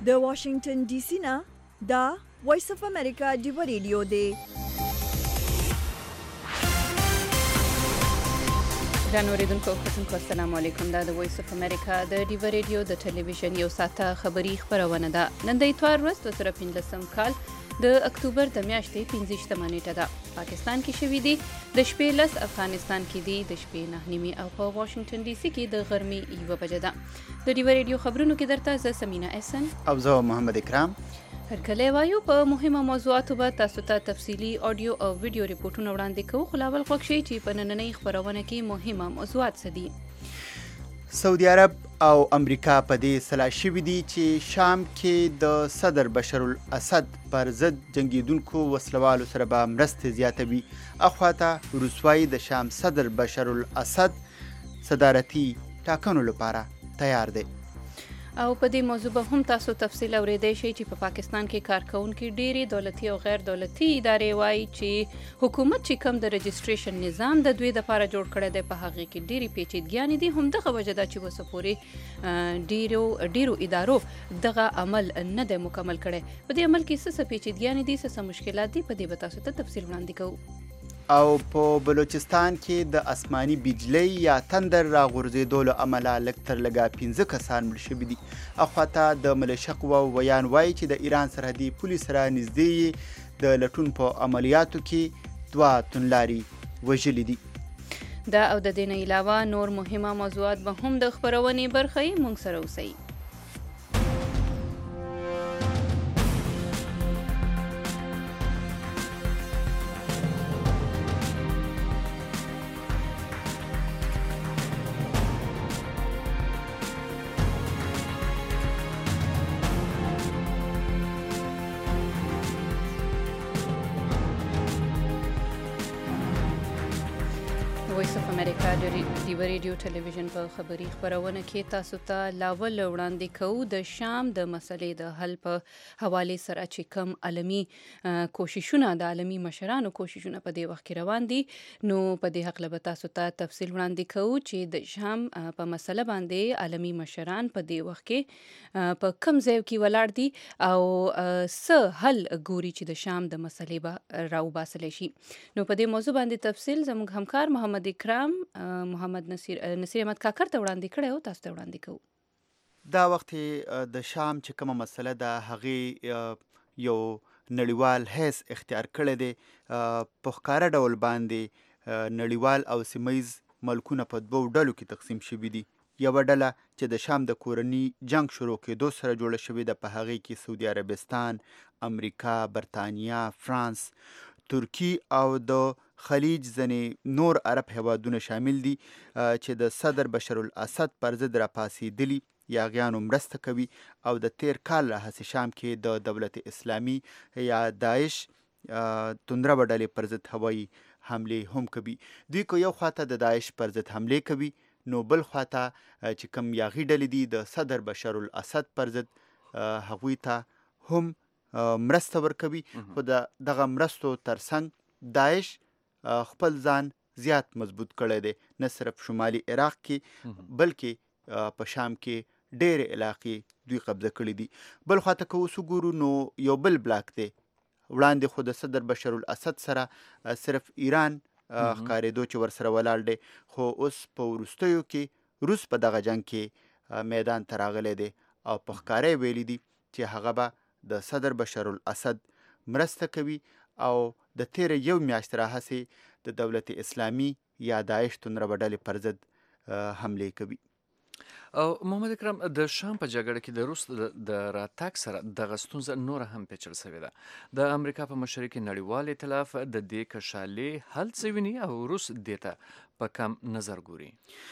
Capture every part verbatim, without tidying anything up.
د واشنگټن ډي سي نه دا وایس اف امریکا ډیو ریډیو دی. ګرانو اوریدونکو کتونکو السلام علیکم. دا د وایس اف امریکا د ډیو ریډیو د ټلویزیون یو ساعته خبری خبرونه ده. نن د اتوار ورځ دوه زره پنځلسم کال د اکتوبر د میاشتې پنځه ویشتمه نیټه ده. پاکستان کې شوي دي د شپې لس، افغانستان کې دي د شپې نهه نیمې او په واشنگټن ډي سي کې د غرمې یوه بجه ده. د ډیو ریډیو خبرونو کې درته زه سمینا احسن او زه محمد اکرام هرکلی وایو. په مهمه موضوعاتو به تاسو ته تفصیلي آډیو او ویډیو ریپورټونه وړاندې کوو، خو لا اول خوښ شئ چې په نننۍ خپرونه کې مهمه موضوعات څه دي. سعودي عرب او امریکا په دې سلا شوي دي چې شام کې د صدر بشر الاسد پر ضد جنګیدونکو وسلوالو سره به مرستې زیاتوي. اخواته روسوایی د شام صدر بشر الاسد صدارتي ټاکنو لپاره تیار دی. او په دې موضوع به هم تاسو تفصیل اوریدئ شئ چې په پاکستان کې کارکونکي ډېرې دولتي او غیر دولتي ادارې وایي چې حکومت چې کوم د رجسټریشن نظام د دوی دپاره جوړ کړی دی په هغې کې ډېرې پیچیدګیانې دي. همدغه وجه ده چې اوسه پورې ډېرو ډېرو ادارو دغه عمل نه دی مکمل کړی. په دې عمل کې څه څه پیچیدګیانې دي، څه څه مشکلات دي، په دې به تاسو ته تفصیل وړاندې کوو. او په بلوچستان کې د اسماني بجلی یا تندر راغورځېدو له امله لږ تر لږه پنځه کسان مړه شوي دي. اخواته د ملیشه قواو ویان وایي چې د ایران سرحدي پولې سره نږدې یې د لټون په عملیاتو کې دوه توندلاري وژلي دي. دا او د دې نه علاوه نور مهمه موضوعات به هم د خپرونې برخه یې. موږ سره اوسئ. وایس اف امریکا د ډیو ریډیو ټلویزیون په خبري خپرونه کې تاسو ته لاول وړاندې کوو د شام د مسلې د حل په حوالې سره چې کوم عالمي کوششونه د عالمي مشرانو کوششونه په دې وخت کې روان دي. نو په دې هکله به تاسو ته تفصیل وړاندې کوو چې د شام په مسله باندې عالمي مشران په دې وخت کې په کوم ځای کې ولاړ دي او څه حل ګوري چې د شام د مسلې به راوباسلی شي. نو په دې موضوع باندې تفصیل زموږ همکار محمد اکرام محمد نصیر نصیر احمد کاکړ ته وړاندې کړی او تاسو ته وړاندې کوو. دا وخت د شام چې کومه مسله ده هغې یو نړیوال حیث اختیار کړی دی. په ښکاره ډول باندې نړیوال او سیمهیز ملکونه په دوو ډلو کې تقسیم شوي دي. یوه ډله چې د شام د کورني جنگ شروع کېدو سره جوړه شوې ده، په هغې کې سعودي عربستان، امریکا، برطانیه، فرانس، ترکی او د خلیج ځینې نور عرب هیوادونه شامل دي چې د صدر بشر الاسد پر ضد راپاڅېدلي یاغیانو مرسته کوي او د تیر کال راهیسې شام کې د دولت اسلامي یا داعش توندره ډلې پر ضد هوایي حملې هم کوي. دوی که یو خواته د داعش پر ضد حملې کوي، نو بل خواته چې کوم یاغي ډلې دي د صدر بشر الاسد پر ضد هغوی ته هم مرسته ورکوي. خو د دغه مرستو ترڅنګ داعش خپل ځان زیات مضبوط کړی دی، نه صرف شمالي عراق کې بلکې په شام کې ډېرې علاقې دوی قبضه کړي دي. بل خواته که اوس وګورو نو یو بل بلاک دی. وړاندې خو د صدر بشر الاسد سره صرف ایران ښکارېدو چې ورسره ولاړ دی، خو اوس په وروستیو کې روس په دغه جنګ کې میدان ته راغلی دی او په ښکاره یې ویلي دي چې هغه به د صدر بشر الاسد مرسته کوي او د تیر یو میاشت راهیسې د دولت اسلامي یا داعش توندره ډلې پر ضد حملې کوي. او محمد اکرم، د شام په جګړه کې د روس د راتګ سره دغه ستونزه نوره هم پیچل شوې ده. د امریکا په مشرۍ کې نړیوال ائتلاف د دې کشالې حل څه ویني او روس دې ته په کم نظر ګوري؟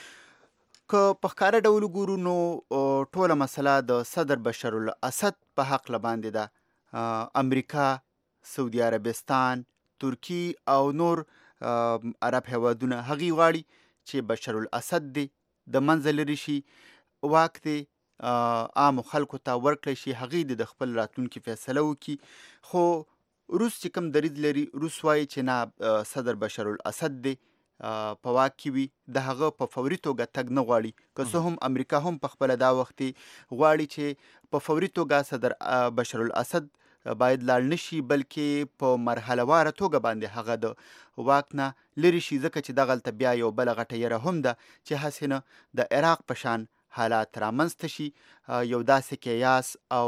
که په ښکاره ډول وګورو نو ټوله مسله د صدر بشر الاسد په هکله باندې ده. امریکا، سعودي عربستان، ترکی او نور عرب هیوادونه هغې غواړي چې بشر الاسد دی د منځه لرې شي، واک دی عامو خلکو ته ورکړی شي، هغې د خپل راتلونکي فیصله وکړي. خو روس چې کوم دریځ لري، روس وایي چې نه، صدر بشر الاسد دی په واک کې وي د هغه په فوري توګه تګ نه غواړي، که څه هم امریکا هم په خپله دا وخت غواړي چې په فوري توګه صدر بشر الاسد باید لاړ نشي، بلکې په مرحله واره توګه باندې هغه د واک نه لرې شي، ځکه چې دغلته بیا یو بله غټه یره هم ده چې هسې نه د عراق په شان حالات رامنځته شي، یو داسې کیاس او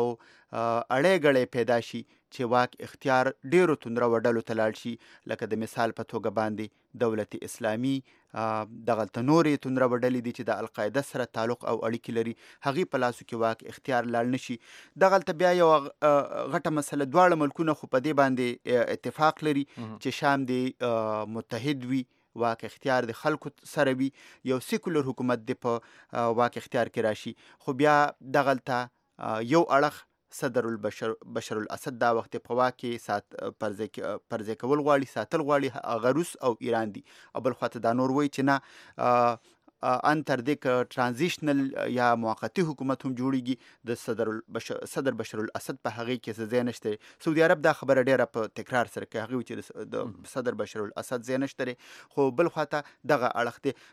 اړې ګړې پیدا شي چې واک اختیار ډیرو توندرو ډلو ته لاړ شي، لکه د مثال په توګه باندې دولت اسلامي، دغلته نورې توندرو ډلې دي چې د القاعده سره تعلق او اړیکې لري، هغې په لاسو کې واک اختیار لاړ نشي. دغلته بیا یو غټه مسله، دواړه ملکونه خو په دې باندې اتفاق لري چې شام دې متحد وي، واک اختیار د خلکو سره وي، یو سیکولر حکومت د په واک اختیار کې راشي، خو بیا دغلته یو اړخ صدر البشر بشر الاسد دا وخت په واک کې سات پرځای کول غواړي، ساتل غواړي، هغه روس او ایران دي، او بل خواته دا نور وایي چې نه ان تر دې که ترانزیشنل یا موقتي حکومت هم جوړیږي د صدر البشر صدر بشر الاسد په هغې کې څه ځای نشته. سعودي عرب دا خبره ډیره په تکرار سره کوي، هغې وایي چې د صدر بشر الاسد ځای نشته، خو بل خواته دغه اړخ دی.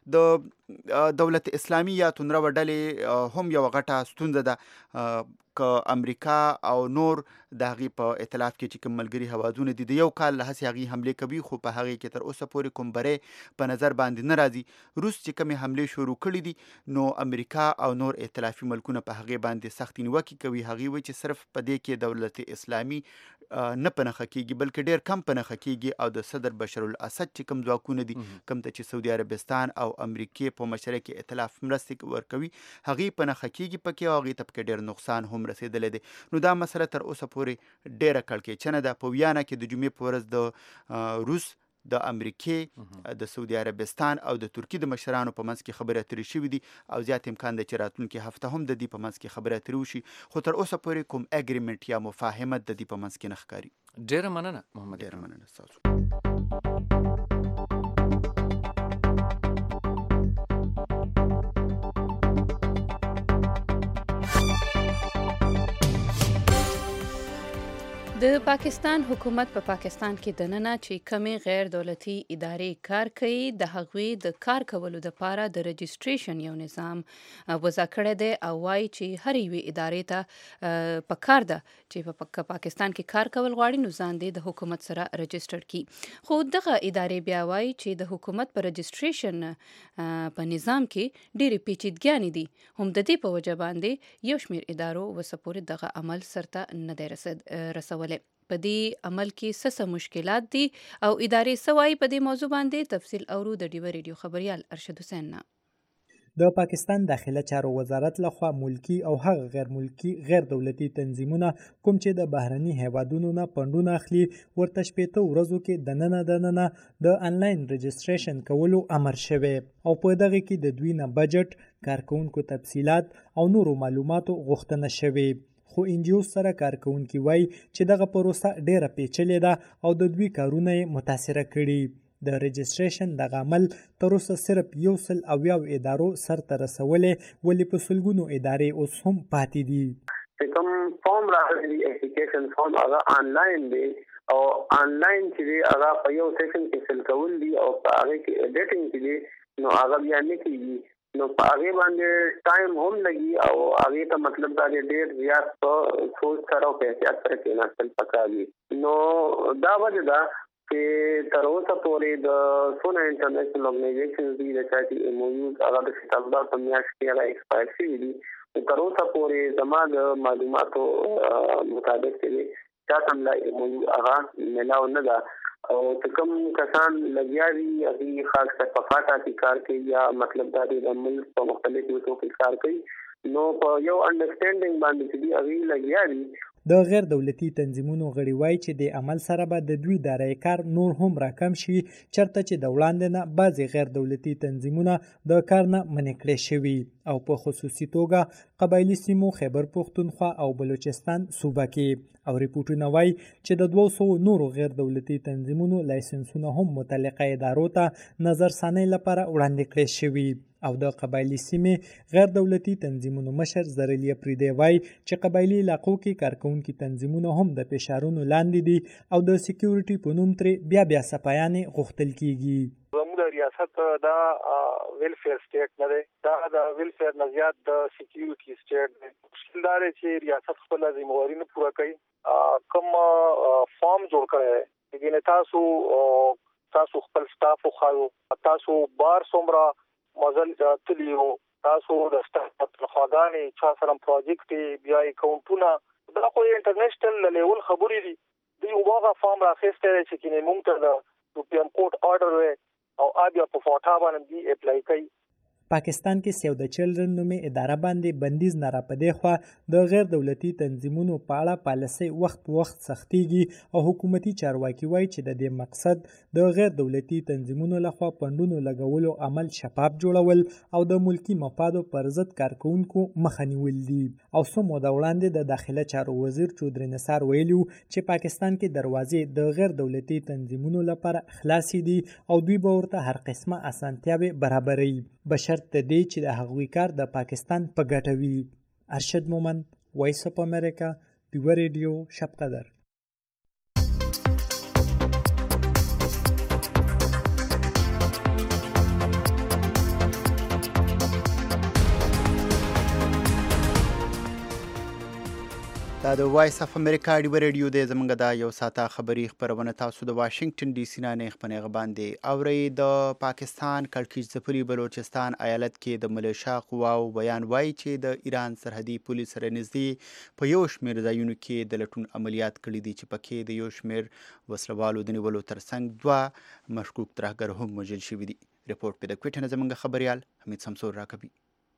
د دولت اسلامي یا توندرو ډلې هم یوه غټه ستونزه ده، که امریکا او نور د هغې په اطلاف کې چې کوم ملګري هوازونه دي د یو کال له هسې هغې حملې کوي، خو په هغې کې تر اوسه پورې کوم بری په نظر باندې نه راځي. روس چې کومې حملې شروع کړي دي نو امریکا او نور ائتلافي ملکونه په هغې باندې سختې نیوکې کوي. هغې وایي چې صرف په دې کې دولت اسلامي نه په نښه کېږي بلکې ډېر کم په نښه کېږي، او د صدر بشر الاسد چې کوم ځواکونه دي، کوم ته چې سعودي عربستان او امریکې په مشره کې ائتلاف مرستې ورکوي، هغې په نښه کېږي پکې، او هغې ته پکې ډېر نقصان هم رسېدلی دی. نو دا مسله تر اوسه پورې ډېره کړکېچنه ده. په ویانا کې د جمعې په ورځ د روس، د امریکې، د سعودي عربستان او د ترکیې د مشرانو په منځ کې خبرې اترې شوي دي، او زیات امکان دی چې راتلونکې هفته هم د دې په منځ کې خبرې اترې وشي، خو تر اوسه پورې کوم اګریمنټ یا مفاهمت د دې په منځ کې نه ښکاري. ډېره مننه محمد. ډېره مننه ستاسو. د پاکستان حکومت په پا پاکستان کې دننه چې کمې غیر دولتي ادارې کار کوي د هغوی د کار کولو لپاره د رجسټریشن یو نظام وضع کړی دی، او وایي چې هر یوې ادارې ته په کار ده چې په پاکستان کې کار کول غواړي نو ځان دې د حکومت سره رجسټر کړي. خو دغه ادارې بیا وایي چې د حکومت په رجسټریشن په نظام کې ډېرې پیچیدګیانې دي، هم د دې په وجه باندې یو شمېر ادارو وسه پورې دغه عمل سرته نه دی رسولی. په دې عمل کې څه څه مشکلات دي او ادارې څه وایي، په دې موضوع باندې تفصیل اورو د ډیوه ریډیو خبریال ارشد حسین نه. د پاکستان داخله چارو وزارت لخوا ملکی او هغه غیر ملکی غیر دولتي تنظیمونه کوم چې د بهرني هیوادونو نه پندونه اخلي ورته شپېته ورځو کې دننه دننه د انلاین رجسټریشن کولو امر شوی، او په دغه کې د دوی نه بجټ، کارکونکو تفصیلات او نورو معلوماتو غوښتنه شوی. خو انجیوز سره کارکونکي وایي چې دغه پروسه ډیره پیچلې ده او د دوی کارونه یې متاثره کړي. د رجسټریشن دغه عمل تر اوسه صرف یو سل اویاو ادارو سرته رسولی، ولې په سلګونو ادارې اوس هم پاتې دي. چې کوم فارم راغلی اپلیکیشن فارم هغه آنلاین دی، او آنلاین چې دی هغه په یو سیشن کې فل کول دي، او په هغې کې ایډیټینګ چې دی نو هغه بیا نه کېږي، نو په هغې باندې ټایم هم لګي، او هغې ته مطلب دا دی ډېر زیات په سوچ سره او په احتیاط سره کېناستل پکار دي. نو دا وجه ده چې تر اوسه پورې د څونه انټرنیشنل ارګنایزیشنز دي د چا چې ایم او یوز هغه د سپتمبر په میاشت کې هغه ایکسپایر شوي دي، تر اوسه پورې زما د معلوماتو مطابق چې دی چا ته هم لا ایم او یو هغه میلاو نه ده، او چې کوم کسان لګیا دي هغوی خاص کر په فاټا کې کار کوي، یا مطلب دا دی د ملک په مختلفو حصو کې کار کوي، نو په یو انډرسټینډینګ باندې چې دي هغوی لګیا دي. د غیر دولتي تنظیمونو غړي وایي چې د عمل سره به د دوی دارایي کار نور هم راکم شي، چرته چې د وړاندې نه بعضې غیر دولتي تنظیمونه د کار نه منع کړی شوي، او په خصوصي توګه قبایلي سیمو خیبر پښتونخوا او بلوچستان صوبه کې. او ریپورټونه وایي چې د دوه سوو نورو غیر دولتي تنظیمونو لایسنسونه هم متعلقه ادارو ته نظرثانۍ لپاره وړاندې کړی شوي. او د قبایلي سیمې غیر دولتي تنظیمونو مشر زرلی اپریدی وایي چې قبایلي علاقو کې کارکونکي تنظیمونه هم د فشارونو لاندې دي، او د سکیورټي په نوم ترې بیا بیا صفایانې غوښتل کېږي. زموږ د ریاست ریاست دا ویلفیر سټیټ نه دی، دا د ویلفیر نه زیات د سکیورټي سټیټ دی. مشکل دا دی چې ریاست خپل ذمہواری نه پوره کوي. کوم فارم جوړ کړی دی چې تاسو تاسو خپل سټاف خو تاسو بار څومره مزل تلیو، تاسو د سټاف تنخواګانې چا سره پروجیکټ بیا اکاونټونه دا خو انټرنیشنل لیول خبرې دي. دی وګه فارم راخسته چې کینه مونږ ته د سپریم کورټ آرډر او بیا په فوټا باندې دی اپلای کوي. پاکستان کې سیو د چلډرن نومې اداره باندې بندیز نه راپدې خو د غیر دولتي تنظیمونو په اړه پالیسي وخت په وخت سختيږي او حکومتي چارواکي وایي چې د دې مقصد د غیر دولتي تنظیمونو لخوا پندونو لګولو عمل شفاف جوړول او د ملکی مفادو پر ضد کارکونکو مخه نیول دي. او څو موده وړاندې د داخله چارو وزیر چودري نثار ویلي چې پاکستان کې دروازې د غیر دولتي تنظیمونو لپاره خلاصې دي او دوی به ورته هر قسمه اسانتیاوې برابروي، بشرط د دې چې د هغوی کار د پاکستان په ګټه وي. ارشد مومند، وایس اف امریکا، دیوه ریډیو، شب قدر. دا د وایس اف امریکا ډیوه ریډیو دی. زمونږ دا یو ساعته خبري خپرونه تاسو د واشنگټن ډي سي نه نه خپنه باندې اوري. د پاکستان کړکېچ ځپلي بلوچستان ایالت کې د ملیشیا قواو بیان وایي چې د ایران سرحدي پولیس سره نږدې په یو شمېر ځایونو کې د لټون عملیات کړي دي چې پکې د یو شمېر وسلوالو د نیولو ترڅنګ دوه مشکوک ترهګر هم وژل شوي دي. رپورټ په د کوټه نه زمونږ خبريال حمید سمسور راکوي.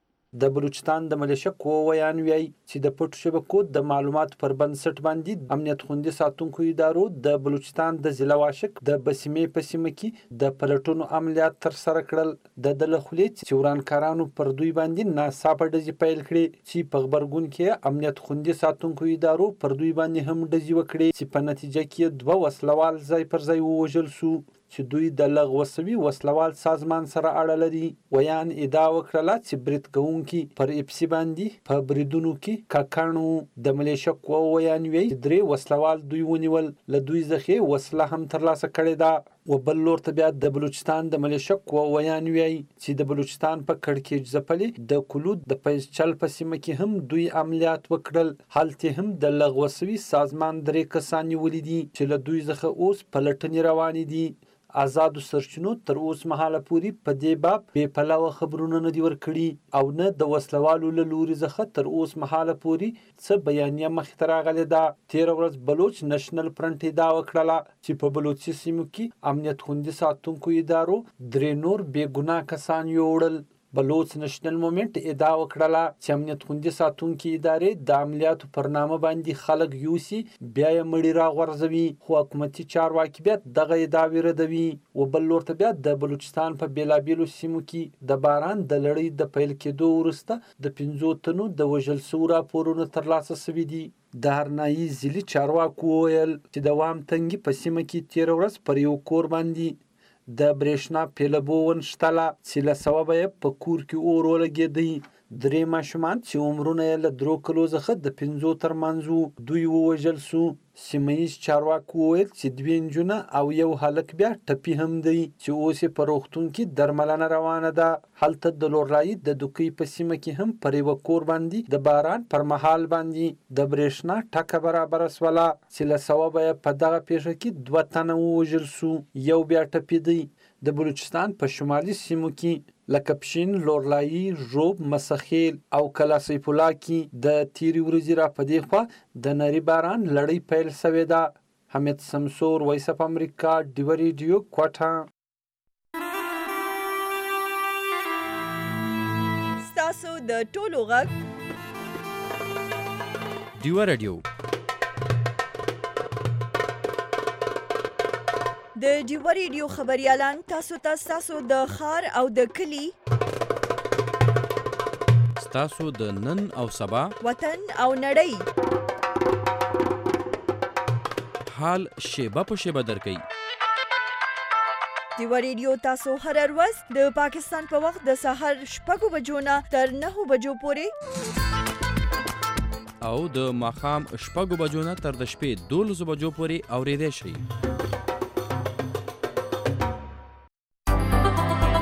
د بلوچستان د ملیشیا قوو ویان ویاي چې د پټو شبکو د معلوماتو پر بنسټ باندې امنیت خوندي ساتونکو ادارو د بلوچستان د ضلع واشک د بسمې په سیمه کې د پلټونو عملیات تر سره کړل. د دلخلې چې ورانکارانو پر دوی باندې ناڅاپه ډزې پیل کړې چې په خبرګون کې امنیت خوندي ساتونکو ادارو پر دوی باندې هم ډزې وکړې چې په نتیجه کې دوه وسلوال ځای پر ځای ووژل شو چې دوی د لغوه شوي وسلوال سازمان سره اړه لري. ویان ادعا وکړله چې برید کوونکي پر اپسي باندې په بریدونو کې کاکانو. د ملیشیا قواو ویان ویاي چې درې وسلوال دوی ونیول، له دوی څخه وسله هم ترلاسه کړې ده. و بل لور ته بیا د بلوچستان د ملیشیا قواو ویان ویاي چې د بلوچستان په کړکېچ ځپلي د کلود د پیسچل په سیمه کې هم دوی عملیات وکړل. هلته هم د لغوه شوي سازمان درې کسان نیولي دي چې له دوی څخه اوس پلټنې روانې دي. آزادو سرچینو تر اوس مهاله پورې په دې باب بې پلوه خبرونه نه دي ورکړي او نه د وسلوالو له لوري څخه تر اوس مهاله پورې څه بیانیه مخې ته راغلې ده. تېره ورځ بلوچ نشنل فرنټ ادعا وکړله چې په بلوچي سیمو کې امنیت خوندي ساتونکو ادارو درې نور بې ګناه کسان یوړل. بلوچ نشنل مومنت ادعا وکړله چې امنیت خوندي ساتونکي ادارې د عملیاتو پر نامه باندې خلک یوسي بیا یې مړي راغورځوي، خو حکومتي چارواکي بیا دغه ادعاوې ردوي. و بل لور ته بیا د بلوچستان په بیلابیلو سیمو کې د باران د لړۍ د پیل کېدو وروسته د پنځو تنو د وژل شوو راپورونه ترلاسه شوي دي. د هرنایي ضلعي چارواکو وویل چې د وام تنګي په سیمه کې تېره ورځ پر یو کور باندې د برېښنا پیلبو ونښتله چې له سببه یې په کور کې اور ولګېدی. درې ماشومان چې عمرونه یې له درو کلو څخه د پنځو تر منځ وو دوی ووژل سو. سیمه ییز چارواکو وویل چې دوې نجونه او یو هلک بیا ټپي هم دی چې اوس یې په روغتون کې درملنه روانه ده. هلته د لورلايي د دوکۍ په سیمه کې هم پر یوه کور باندې د باران پر مهال باندې د برېښنا ټکه برابره سوله چې له سببه یې په دغه پیښه کې دوه تنه ووژل سو، یو بیا ټپي دی. د بلوچستان په شمالي سیمو کې لکه پشین، لورلايي، ژوب، مسخیل او کلا سیف الله کې د تیرې ورځې را په دې خوا د نري باران لړۍ پیل شوې ده. حمید سمسور، وایس اف امریکا، ډیوه ریډیو، کوټه. ستاسو د ټولو غږ ډیوه ریډیو. د ډیوه ریډیو خبريالان تاسو ته تاسو د ښار او د کلی تاسو د نن او سبا وطن او نړۍ حال شیبه په شیبه درکې. ډیوه ریډیو تاسو هر ورځ د پاکستان په وخت د سحر شپږو بجو نه تر نهو بجو پورې او د ماښام شپږو بجو نه تر د شپې دولسو بجو پورې اورېدای شئ.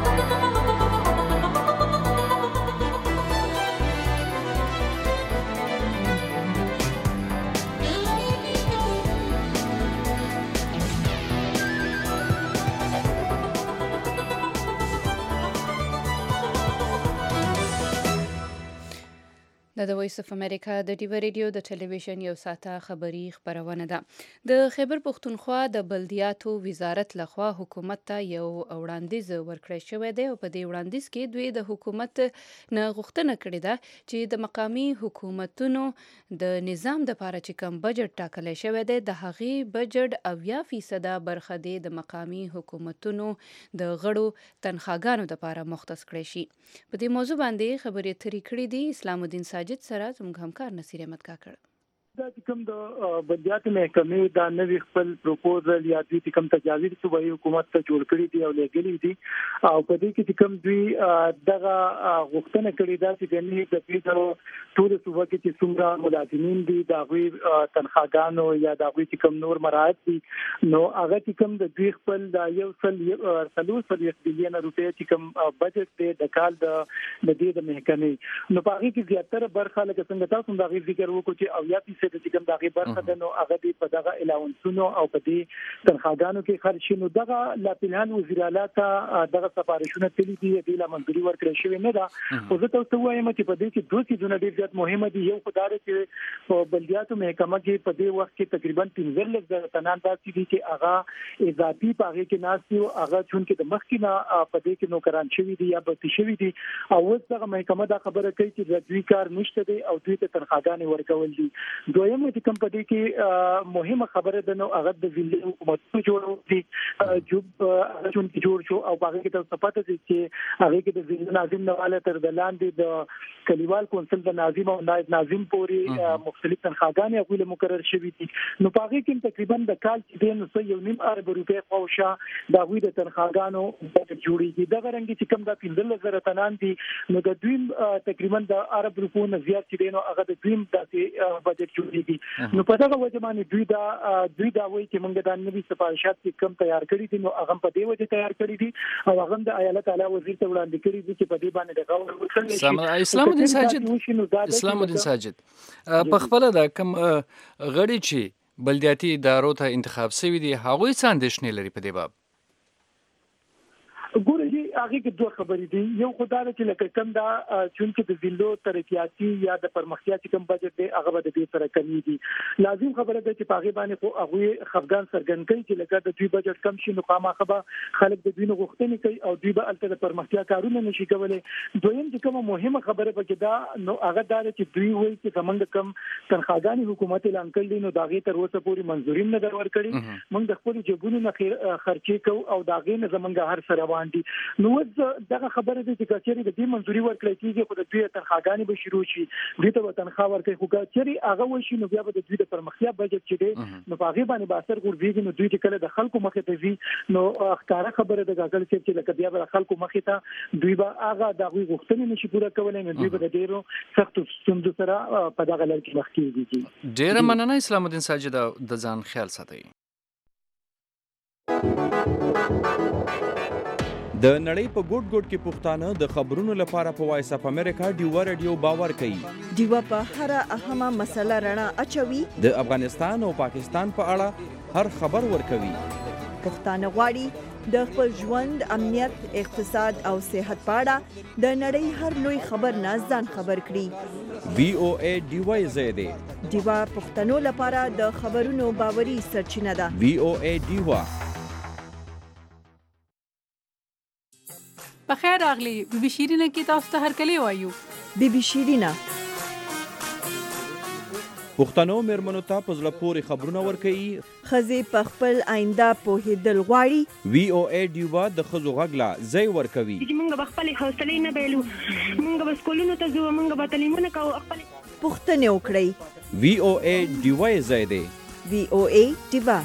د وایس اف امریکا د ډیو ریډیو د ټلویزیون یو ساعته خبری خبرونه ده. د خیبر پښتونخوا د بلدیاتو وزارت لخوا حکومت ته یو وړاندیز ورکړی شوی دی او په دې وړاندیز کې دوی د حکومت نه غوښتنه کړې ده چې د مقامی حکومتونو د نظام د لپاره چې کوم بجټ ټاکلی شوی دی د هغې بجټ اویا فیصده برخه دی د مقامی حکومتونو د غړو تنخواګانو لپاره مختص کړی شي. په دې موضوع باندې خبرې اترې کړې دي اسلام الدین ساجد سره زموږ همکار نصیر احمد کاکړ. دا چې کوم د بلدیاتو محکمې دا نوی خپل پروپوزل یا دوی چې کوم تجاویز صوبایي حکومت ته جوړ کړی دي او لګلي دي او په دې کې چې کوم دوی دغه غوښتنه کړې ده چې ګنې د دې ټول صوبه کې چې څومره ملازمین دي دا غوي تنخواګانو یا دا غوي چې کوم نور مراحت دي نو هغه چې کوم د دوی خپل د یو سل څلور سل بلین روپیا چې کوم بجټ دی د کال د دې د محکمې نو په هغه کې زیاتره برخه لکه څنګه تاسو دا غي ذکر وکړو چې اویا فیصد چې کوم دغه برخه ده نو هغه دی په دغه الاونسونو او په دې تنخواګانو کې خرج شي. نو دغه لا پلان وزیر اعلی ته دغه سفارشونه تللی دي د منځوري ورکړل شوی نه ده. خو زه تاسو وایم چې په دې کې دوه څه ډېر زیات مهمه دي. یو خدای چې په بلدیاتو محکمه کې په دې وخت کې تقریبا پنځه لک زره تنان داسې دي چې هغه اضافي پاغه کې ناشتي او هغه چون کې د مخکې نه په دې کې نوکران شوی دي یا بتی شوی دي او اوس دغه محکمه دا خبره کوي چې دوی کار نشته دي او دوی ته تنخواګانې ورکول دي. دویم چې کوم په دې کې مهمه خبره ده نو هغه د ضلع حکومتونو جوړول دي جوب چون کې جوړ شو او هغه کې تاسو پته دي چې هغه کې د ضلع ناظم نواله تر د لاندې د کلیوال کونسل د ناظم او نائب ناظم پورې مختلف تنخواګانې هغه له مقرر شوې دي. نو په هغه کې تقریبا د کال چې د نو یو نیم ارب روپیا خوشا د هغه د تنخواګانو جوړیږي. دا غرنګ چې کوم د پنځه زره تنان دي نو د دویم تقریبا د ارب روپو نه زیات چې نو هغه د دویم د بجټ جوړیږي. نو په دغه وجه باندې دوی دا دوی دا وایي چې موږ د نوي سفارشات چې کوم تیار کړی دي نو هغه په دې وجه تیار کړی دي او هغه د ایالت اعلی وزیر ته وړاندې کړی دي چې په دې باندې د غوړ وکړي. اسلام الدین ساجد اسلام الدین ساجد په خپل د کوم غړي چې بلدیاتي ادارو ته انتخاب شوی دي هغه څه اندېښنې لري په دې باب؟ ګوره جی هغه کې دوه خبرې دي. یو خدای چې لکه کوم دا چون کې د ضلعو ترقیاتي یا د پرمختیا چې کوم بجټ دی هغه به د دې سره کمی دي. لازم خبره ده چې پاغي باندې خو هغه خفګان سرګن کوي چې لکه د دوی بجټ کم شي نو خامخا به خلک د دوی نه غوښتنې کوي او دوی به الته د پرمختیا کارونه نشي کولای. دویم چې کومه مهمه خبره پکې دا نو هغه دا چې دوی وایي چې زمونږ کم تنخواګانې حکومت اعلان کړي نو داغه تر اوسه پورې منځوري نه درور کړي. موږ د خپل جیبونو نه خرچې کوو او داغه نه زمونږ هر سره دي. نو دغه خبره دي چې کچېری د دې منځوري ورکړی کیږي خو د دوی تنخواګانې به شروع شي دوی ته تنخوا ورکړي خو کچېری هغه وشي نو بیا به د دوی د پرمختیا بجټ چې دی نو په هغه باندې به اثر ورځي نو دوی چې کله د خلکو مخې ته وي نو ښکارا خبره د غاګل چې لکه بیا به خلکو مخې ته دوی به هغه د غوښتنې نشي پوره کولای نو دوی به د ډیرو سختو ستونزو سره په دغه لړ کې مخ کېږي. ډیره مننه اسلام الدین ساجد د ځان خیال ساتي. د نړۍ په ګوټ ګوټ کې پښتانه د خبرونو لپاره په وایس اف امریکا ډیو ریډیو باور کوي. ډیو په هر اهمه مسله رڼا اچوي. د افغانستان او پاکستان په اړه هر خبر ورکوي. پښتانه غواړي د خپل ژوند امنیت اقتصاد او صحت په اړه د نړۍ هر لوی خبر نه ځان خبر کړي. وی او ای ډیو زیاده ډیو پښتنو لپاره د خبرونو باوري سرچینه ده. وی او ای ډیو په خیر راغلی بي بي شیرینه کې تاسو ته هرکلی وایو. بي بي شیرینه پښتنو مېرمنو ته په زړه پورې خبرونه ورکوي. ښځې په خپل آینده پوهېدل غواړي. وی او ای ډیو د ښځو غږ لا ځای ورکوي. موږ به خپلې حوصلې نه بایلو موږ به سکولونو ته ځو موږ به تعلیمونه کوو خپلې پوښتنې وکړئ. وی او ای ډیو ځای دی. وی او ای ډیو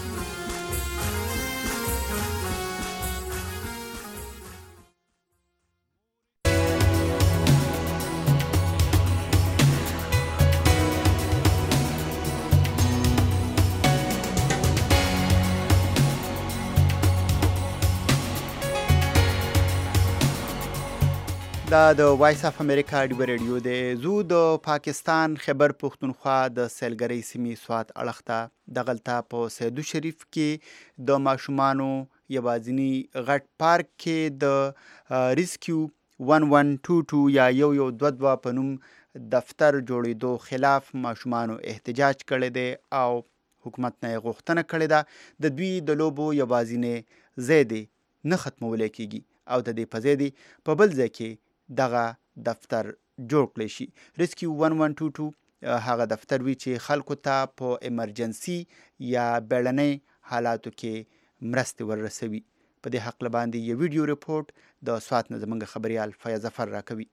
دا د وایس اف امریکا ډیو ریډیو دی. زو د پاکستان خیبر پښتونخوا د سیلګرۍ سیمې سوات اړخ ته دغلته په سیدو شریف کې د ماشومانو یوازینی غټ پارک کې د ریسکیو ون ون ټو ټو یا یو یو دوه دوه په نوم دفتر جوړېدو خلاف ماشومانو احتجاج کړی دی او حکومت نه یې غوښتنه کړې ده د دوی د لوبو یوازینی ځای دی نه ختمولی کېږي او د دې په ځای دی په بل ځای کې دغه دفتر جوړ کړی شي. ریسکیو ون ون ټو ټو هغه دفتر وي چې خلکو ته په ایمرجنسي یا بیړنۍ حالاتو کې مرستې وررسوي. په دې حقله باندې یو ویډیو ریپورټ د سوات نه زموږ خبریال فیاض ظفر راکوي.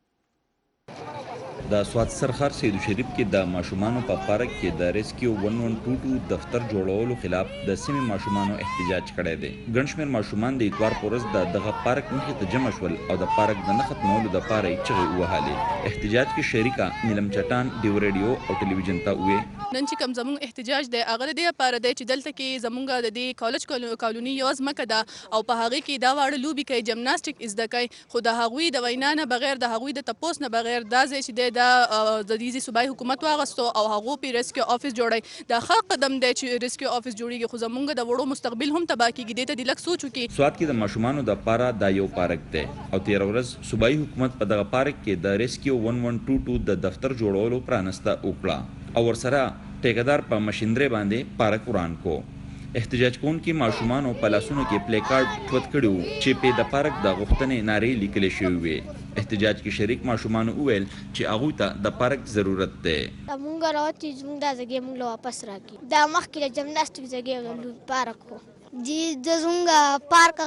د سوات سرخار سید شریف کې د ماشومانو په پارک کې د ریسکیو ون ون ټو ټو دفتر جوړولو خلاف د سیمې ماشومانو احتجاج کړی دی. ګڼ شمېر ماشومان د اتوار په ورځ د دغه پارک مخې ته جمع شول او د پارک د نه ختمولو دپاره یې چغې ووهلې. احتجاج کې شریکه نیلم چټان ډیو ریډیو او ټلویزیون ته وویل نن چې کوم زموږ احتجاج دی هغه د دې لپاره دی چې دلته کې زموږ د دې کالج کالوني یوه ځمکه ده او په هغې کې دا واړه لوبې کوي، جمناسټیک زده کوي، خو د هغوی د وینا نه بغیر د هغوی د تپوس نه بغیر دا ځای چې دی دا د دې صوبایي حکومت واغستو او هغو پې ریسکیو آفس جوړی. دا ښه قدم دی چې ریسکیو آفس جوړیږي، خو زموږ د وړو مستقبل هم تباه کېږي. دې ته دې لږ سوچ وکړي. سوات کې د ماشومانو دپاره دا یو پارک دی او تېره ورځ صوبایي حکومت په دغه پارک کې د ریسکیو ون ون ټو ټو د دفتر جوړولو پرانسته وکړه او ورسره ټیکدار په مشیندرې باندې پارک وران کو. احتجاج کوونکي ماشومانو په لاسونو کې پلی کارډ ټوت کړي وو چې پې د پارک د غوښتنې نارې لیکلې شوې وې. احتجاج کې شریک ماشومانو وویل چې هغوی ته د پارک ضرورت دی. موږ راوتي زموږ دا ځای موږ له واپس راکړي. دا مخکې د جمناسټیک ځای پارک و د زموږ پارک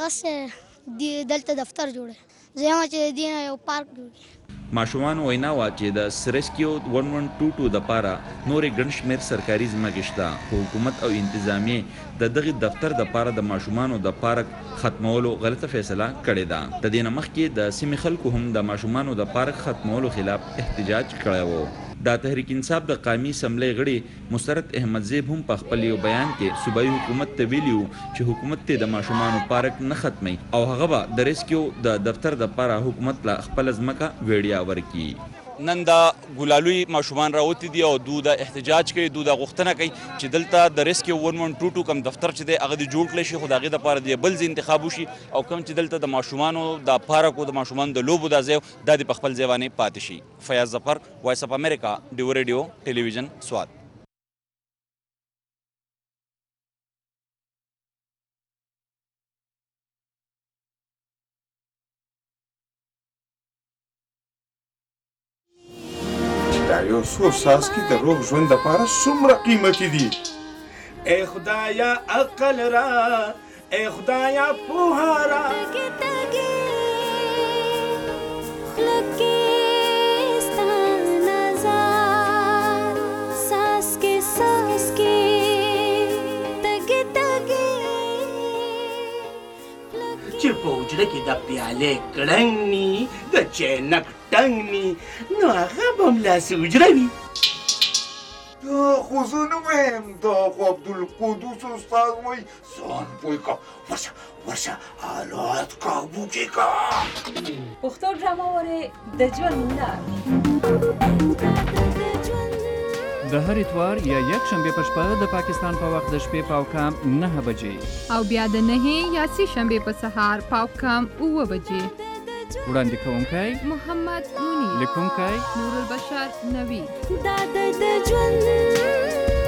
هغسې دلته دفتر جوړی زه یم چې دې نه یو پارک جوړي. ماشومانو وینا وه چې د ریسکیو ون ون ټو ټو دپاره نورې ګڼ شمېر سرکاري ځمکې شته، خو حکومت او انتظامیې د دغې دفتر دپاره د ماشومانو د پارک ختمولو غلطه فیصله کړې ده. د دې نه مخکې د سیمې خلکو هم د ماشومانو د پارک ختمولو خلاف احتجاج کړی و. د تحریک انصاف د قومي اسمبلی غړي مسرت احمد زیب هم په خپل یو بیان کې صوبایي حکومت ته ویلي وو چې حکومت ته د ماشومانو پارک نه ختمي او هغه به د ریسکیو د دفتر دپاره حکومت له خپله ځمکه ویډیا ورکړي. نن دا ګلالوی ماشومان راوتی دي او دوی د احتجاج کوي، دوی د غوښتنه کوي چې دلته د ریسکیو ون ون ټو ټو کوم دفتر چې دی هغه د جوړ کړی شي، خو د هغې دپاره د بل ځای انتخاب وشي او کوم چې دلته د ماشومانو د پارک او د ماشومانو د لوبو دا ځای دا د په خپل ځای باندې پاتې شي. فیاض ظفر، وایس اف امریکا، ډیو ریډیو ټلویزیون، سوات. دا یو څو څاڅکي د روغ ژوند دپاره څومره قیمتي دي. ای خدایا عقل را، ای خدایا پوهه را. چې په حجره کې د پیالې کړنګ ني د چینک ټنګ ني نو هغه به همداسې حجره وي. دا خو زه نه وایم، دا خو عبدالقدوس استاد وایي ځان پوه کړه، ورشه ورشه حالات کابو کې کړه. پښتو ډرامه وارې د ژوند لارې د هر اتوار یا یک شنبه په شپه د پاکستان په وخت د شپې پاو کم نه بجې او بیا د نهې یا سې شنبه په سهار پاو کم اوه بجې. وړاندې کوونکی محمد منیر، لیکونکی نور البشر نوید. دا د ژوند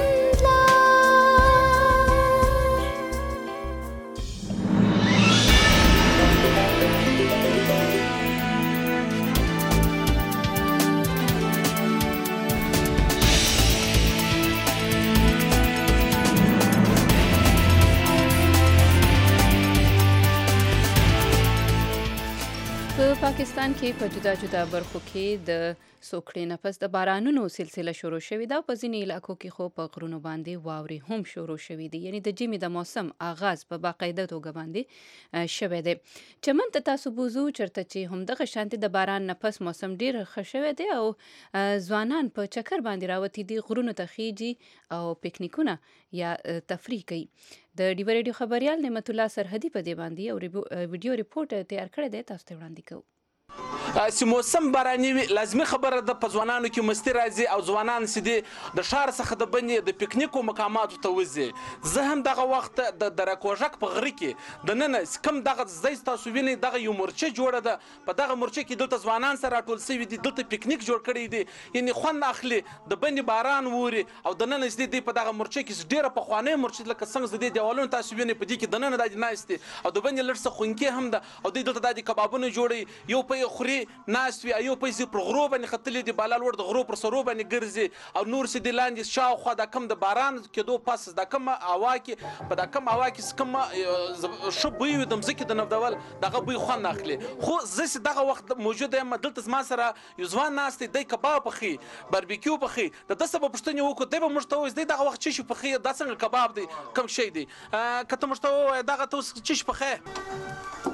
پاکستان کې په جدا جدا برخو کې د سوکړې نه پس د بارانونو سلسله شروع شوې ده. په ځینې علاقو کې خو په غرونو باندې واورې هم شروع شوې دي، یعنی د ژمي د موسم آغاز په باقاعده توګه باندې شوی دی. چمن ته تاسو بوزو چېرته چې همدغه شانتې د باران نه پس موسم ډېر ښه شوی دی او ځوانان په چکر باندې راوتي دي، غرونو ته خیږي او پکنیکونه یا تفریح کوي. د ډیو ریډیو خبریال نعمت الله سرحدي په دې باندې یو ویډیو ریپورټ تیار کړی دی، تاسو ته وړاندې کوو. چې موسم باراني وي لازمي خبره ده په ځوانانو کې مستي راځي او ځوانان چې دي د ښار څخه د بنې د پکنیکو مقاماتو ته وځي. زه هم دغه وخت د درکوژک په غره کې د نن کم دغه ځای تاسو وینئ دغه یو مورچه جوړه ده په دغه مورچه کې دلته ځوانان سره راټول شوي دي دلته پکنیک جوړ کړی دی یعنې خوند اخلي د بنې باران ووري او د نن چې دی په دغه مورچه کې ډېره پخوانۍ مورچه لکه څنګه د دې دیوالونو تاسو وینئ په دې کې د نن دا دي ناست دي او د بنې لږ څه خونکې هم ده او دوی دلته دا دي کبابونه جوړوي یو په یې خوري ناست وي یو پیسې پر غرو باندې ختلي دي بالا لوړ د غرو پر سرو باندې ګرځي او نور چې دي لاندې شاوخوا دا کم د باران کېدو پس دا کم هوا کې په دا کم هوا کې کوم ښه بوی وي د مځکې د نبدول دغه بوی خوند اخلي. خو زه چې دغه وخت موجود یم دلته زما سره یو ځوان ناست دی دی کباب پخي باربیکیو پخي د ده څه به پوښتنې وکړو دی به موږ ته ووایي دی دغه وخت څه شي پخي دا څنګه کباب دی کوم شی دی که ته موږ ته ووایې دغه ته اوس څه شي پخی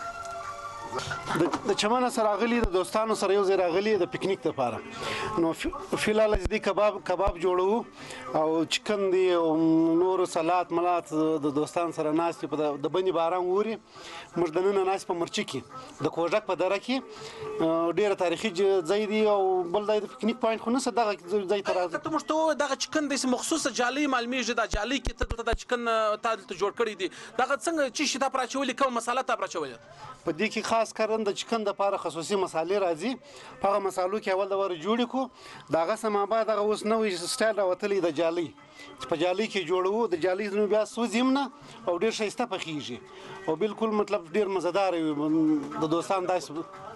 د چمنه سره راغلي د دوستانو سره یو ځای راغلي د پکنیک لپاره نو فلحال چې دی کباب کباب جوړو او چکن دی او نور سلات ملات د دوستان سره ناست په د بنې باران ووري موږ د نن ناست په مرچي کې د کوژک په دره کې ډېر تاریخي ځای دی او بل ځای د پکنیک پوینټ خو نه دغه ځای ته راځي. ته موږ ته دغه چکن دی مخصوصه جالۍ معلومیږي دا جالۍ کې ته د چکن تا دلته جوړ کړی دی دغه څنګه چې شي تا پر اچولي کوم مساله تا پر اچولي په دې کې خاص کارن د چکن د لپاره خصوصي مصالې راځي په هغه مصالو کې اول د ور جوړ کو داغه سم بعد هغه اوس نوې سټایل راوتلی د جالۍ په جالۍ کې جوړو د جالۍ نو بیا سوزیم نه او ډیر شایسته پخېږي او بالکل مطلب ډیر مزدار وي د دوستان داس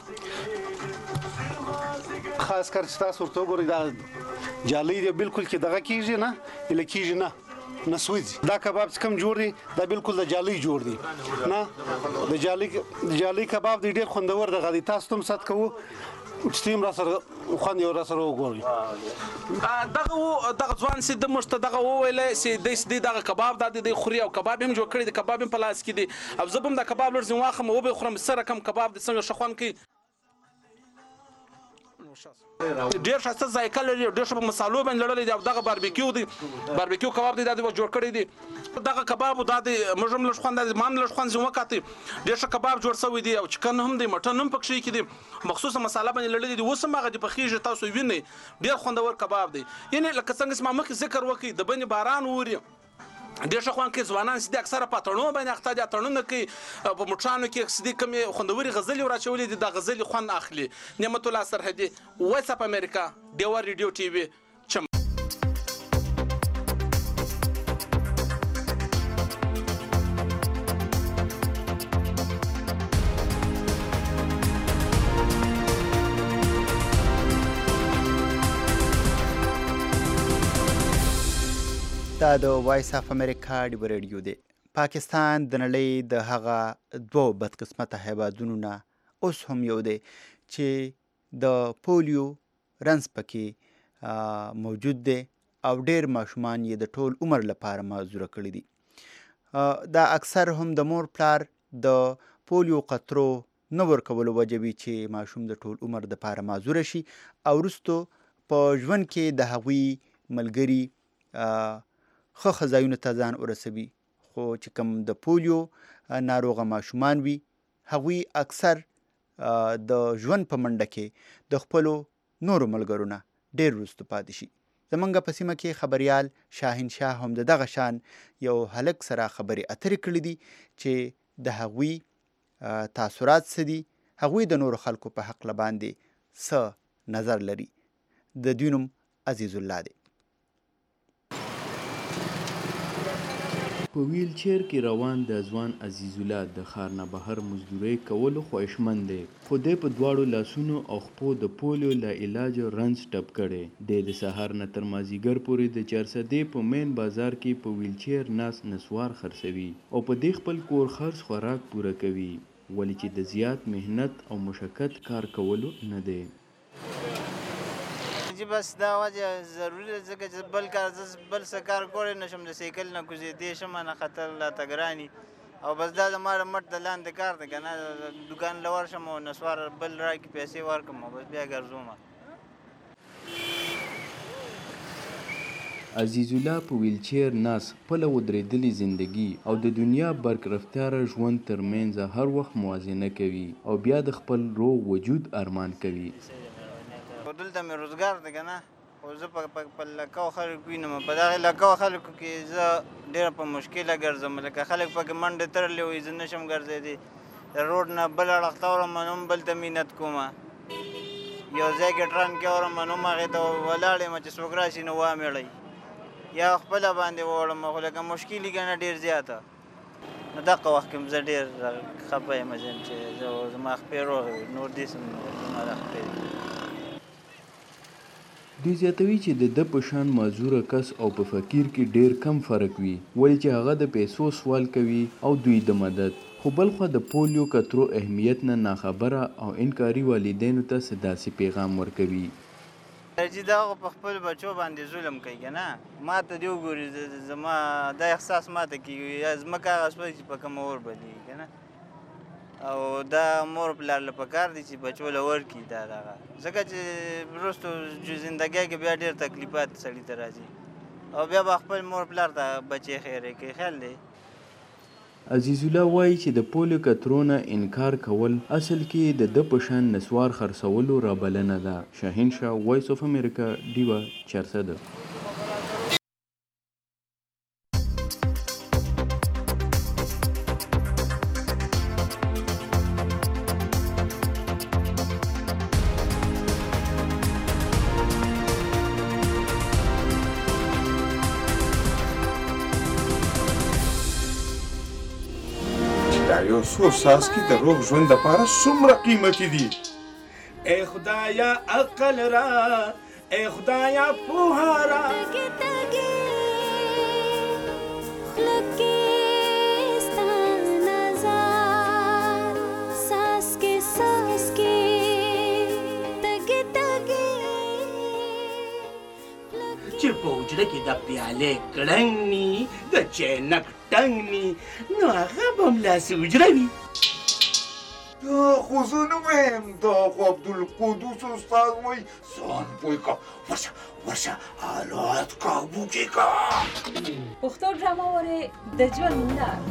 خاص کر چې تاسو ورته وګورئ دا جالۍ دی بالکل کې دغه کېږي نه اله کېږي نه نسوځي دا کباب کم جوړ دی دا بالکل د جالۍ جوړ دی نه د جالۍ د جالۍ کباب دی ډیر خوندور دی غدي تاسو تم صد کوو ستیم را سره خوند یو را سره وګورئ دغه دغه ځوان سي د مشته دغه وویل سي د دې دغه کباب د دې خوري او کباب هم جوړ کړی د کباب په لاس کې دی او زبم د کباب لرزم واخم او به خورم سره کم کباب د څنګه شخوان کې ډیر شاسته ذایقه لري ډیر ښه په مصالحو باندې لړلې دي او دغه باربیکیو دی باربیکیو کباب دی دا د جوړ کړی دی دغه کباب دا د مجرم لږ خوند د مان لږ خوند زما کاته ډیر ښه کباب جوړ شوی دی او چکن هم دی مټن هم پکې کې دی مخصوصه مصالحه باندې لړلې دي وسم هغه د پخېږي تاسو وینئ ډیر خوندور کباب دی یعنی لکه څنګه چې ما مخکې ذکر وکړ د بنې باران ووري ډېر ښه خوند کوي ځوانان چې دي اکثره په اتڼونو باندې اخته دي اتڼونه کوي په موټرانو کې چې دي کومې خوندورې غزلې وراچولې دي د غزلې خوند اخلي. نعمت الله سرحدي وایس اپ امریکا ډیوا ریډیو ټي وي چم دا د وایس اف امریکا ډیوا ریډیو دی. پاکستان د نړۍ د هغه دوه بدقسمته هیوادونو نه اوس هم یو دی چې د پولیو رنځ پکې موجود دی او ډېر ماشومان یې د ټول عمر لپاره معذوره کړي دي. دا اکثر هم د مور پلار د پولیو قطرو نه ورکولو وجه وي چې ماشوم د ټول عمر دپاره معذوره شي او وروستو په ژوند کې د هغوی ملګري ښه ښه ځایونو ته ځان ورسوي. خو چې کوم د پولیو ناروغه ماشومان وي هغوی اکثر د ژوند په منډه کې د خپلو نورو ملګرو نه ډېر وروسته پاتې شي. زمونږ په سیمه کې خبریال شاهین شاه هم د دغه شان یو هلک سره خبرې اترې کړي دي چې د هغوی تاثرات څه دي هغوی د نورو خلکو په هکله باندې څه نظر لري. د دوی نوم عزیز الله دی. په ویل چیر کې روان د ځوان عزیز الله د ښار نه بهر مزدورۍ کولو خواهشمند دی خو دی په دواړو لاسونو او خپو د پولیو له علاج رنځ ټپ کړی دی. د سهار نه تر مازدیګر پورې د چارسدې په مین بازار کې په ویل چیر ناس نسوار خرڅوي او په دې خپل کور خرڅ خوراک پوره کوي ولې چې د زیات مهنت او مشقت کار کولو نه دی. بس دا وجه ضروري ده ځکه چې بل کار بل څه کار کولی نه شم د سایکل نه کوزېدی شم نه خطر راته ګران او بس دا زما د مټ د لاندې کار دی که نه دوکان له ورشم او نسوار بل راکړي پیسې ورکړم او بس بیا ګرځوم. عزیز الله په ویلچیر ناس خپله ودرېدلې زندگی او د دنیا برق رفتاره ژوند ترمنځ هر وخت موازنه کوي او بیا د خپل روغ وجود ارمان کوي. دلته مې روزګار دی که نه، خو زه په لکاو خلکو وینم، په دغې لکاو خلکو کې زه ډېره په مشکله ګرځم، لکه خلک پکې منډې تړلې وي، زه نشم ګرځېدی. د روډ نه بل اړخ ته ورم نو هم بل ته مینت کومه، یو ځای کې ټرن کې ورم نو هم هغې ته ولاړ یم چې څوک راشي نو وامیړئ، یا خپله باندې وړم، خو لکه مشکل یې ګڼه ډېر زیاته. نو دغه وخت کې زه ډېر خفه یم چې زما خپې روغې وي، نور دېسم زما د خپې. دوی زیاتوي چې د ده په شان معذوره کس او په فقیر کې ډېر کم فرق وي، ولې چې هغه د پیسو سوال کوي او دوی د مدد. خو بلخوا د پولیو کترو اهمیت نه ناخبره او انکاري والدینو ته څه داسې پیغام ورکوي چې دا خو په خپل بچو باندې ظلم کوي که نه. ما ته دې وګوري، زما دا احساس ما ته کېږي ځمکه هغه سوی چې په کومه اور بلېږي که نه، او دا مور پلار له پکار دي چې بچو له ورکړي دا دغه، ځکه چې وروستو زندګۍ کې بیا ډېر تکلیفات سړي ته راځي او بیا به خپل مور پلار ته بچې خیرې کوي. خیال دی. عزیز الله وایي چې د پولیو کترو نه انکار کول اصل کې د ده په شان نسوار خرڅولو رابلنه ده. شاهین شاه، وایس اف امریکا، ډیوه چارسده. یو څو څاڅکي د روغ ژوند دپاره څومره قیمتي دي. ای خدایا عقل را، ای خدایا پوهه را، چې په حجره کې د پیالې کړنګ ني، د چینک ټنګ ني، نو هغه به هم لاسې حجره وي. دا خو زه نه وایم، دا خو عبدالقدوس استاد وایي ځان پوه کړه، ورشه ورشه حالات قابو کې کړه. پښتو ډرامه وارې د ژوند لار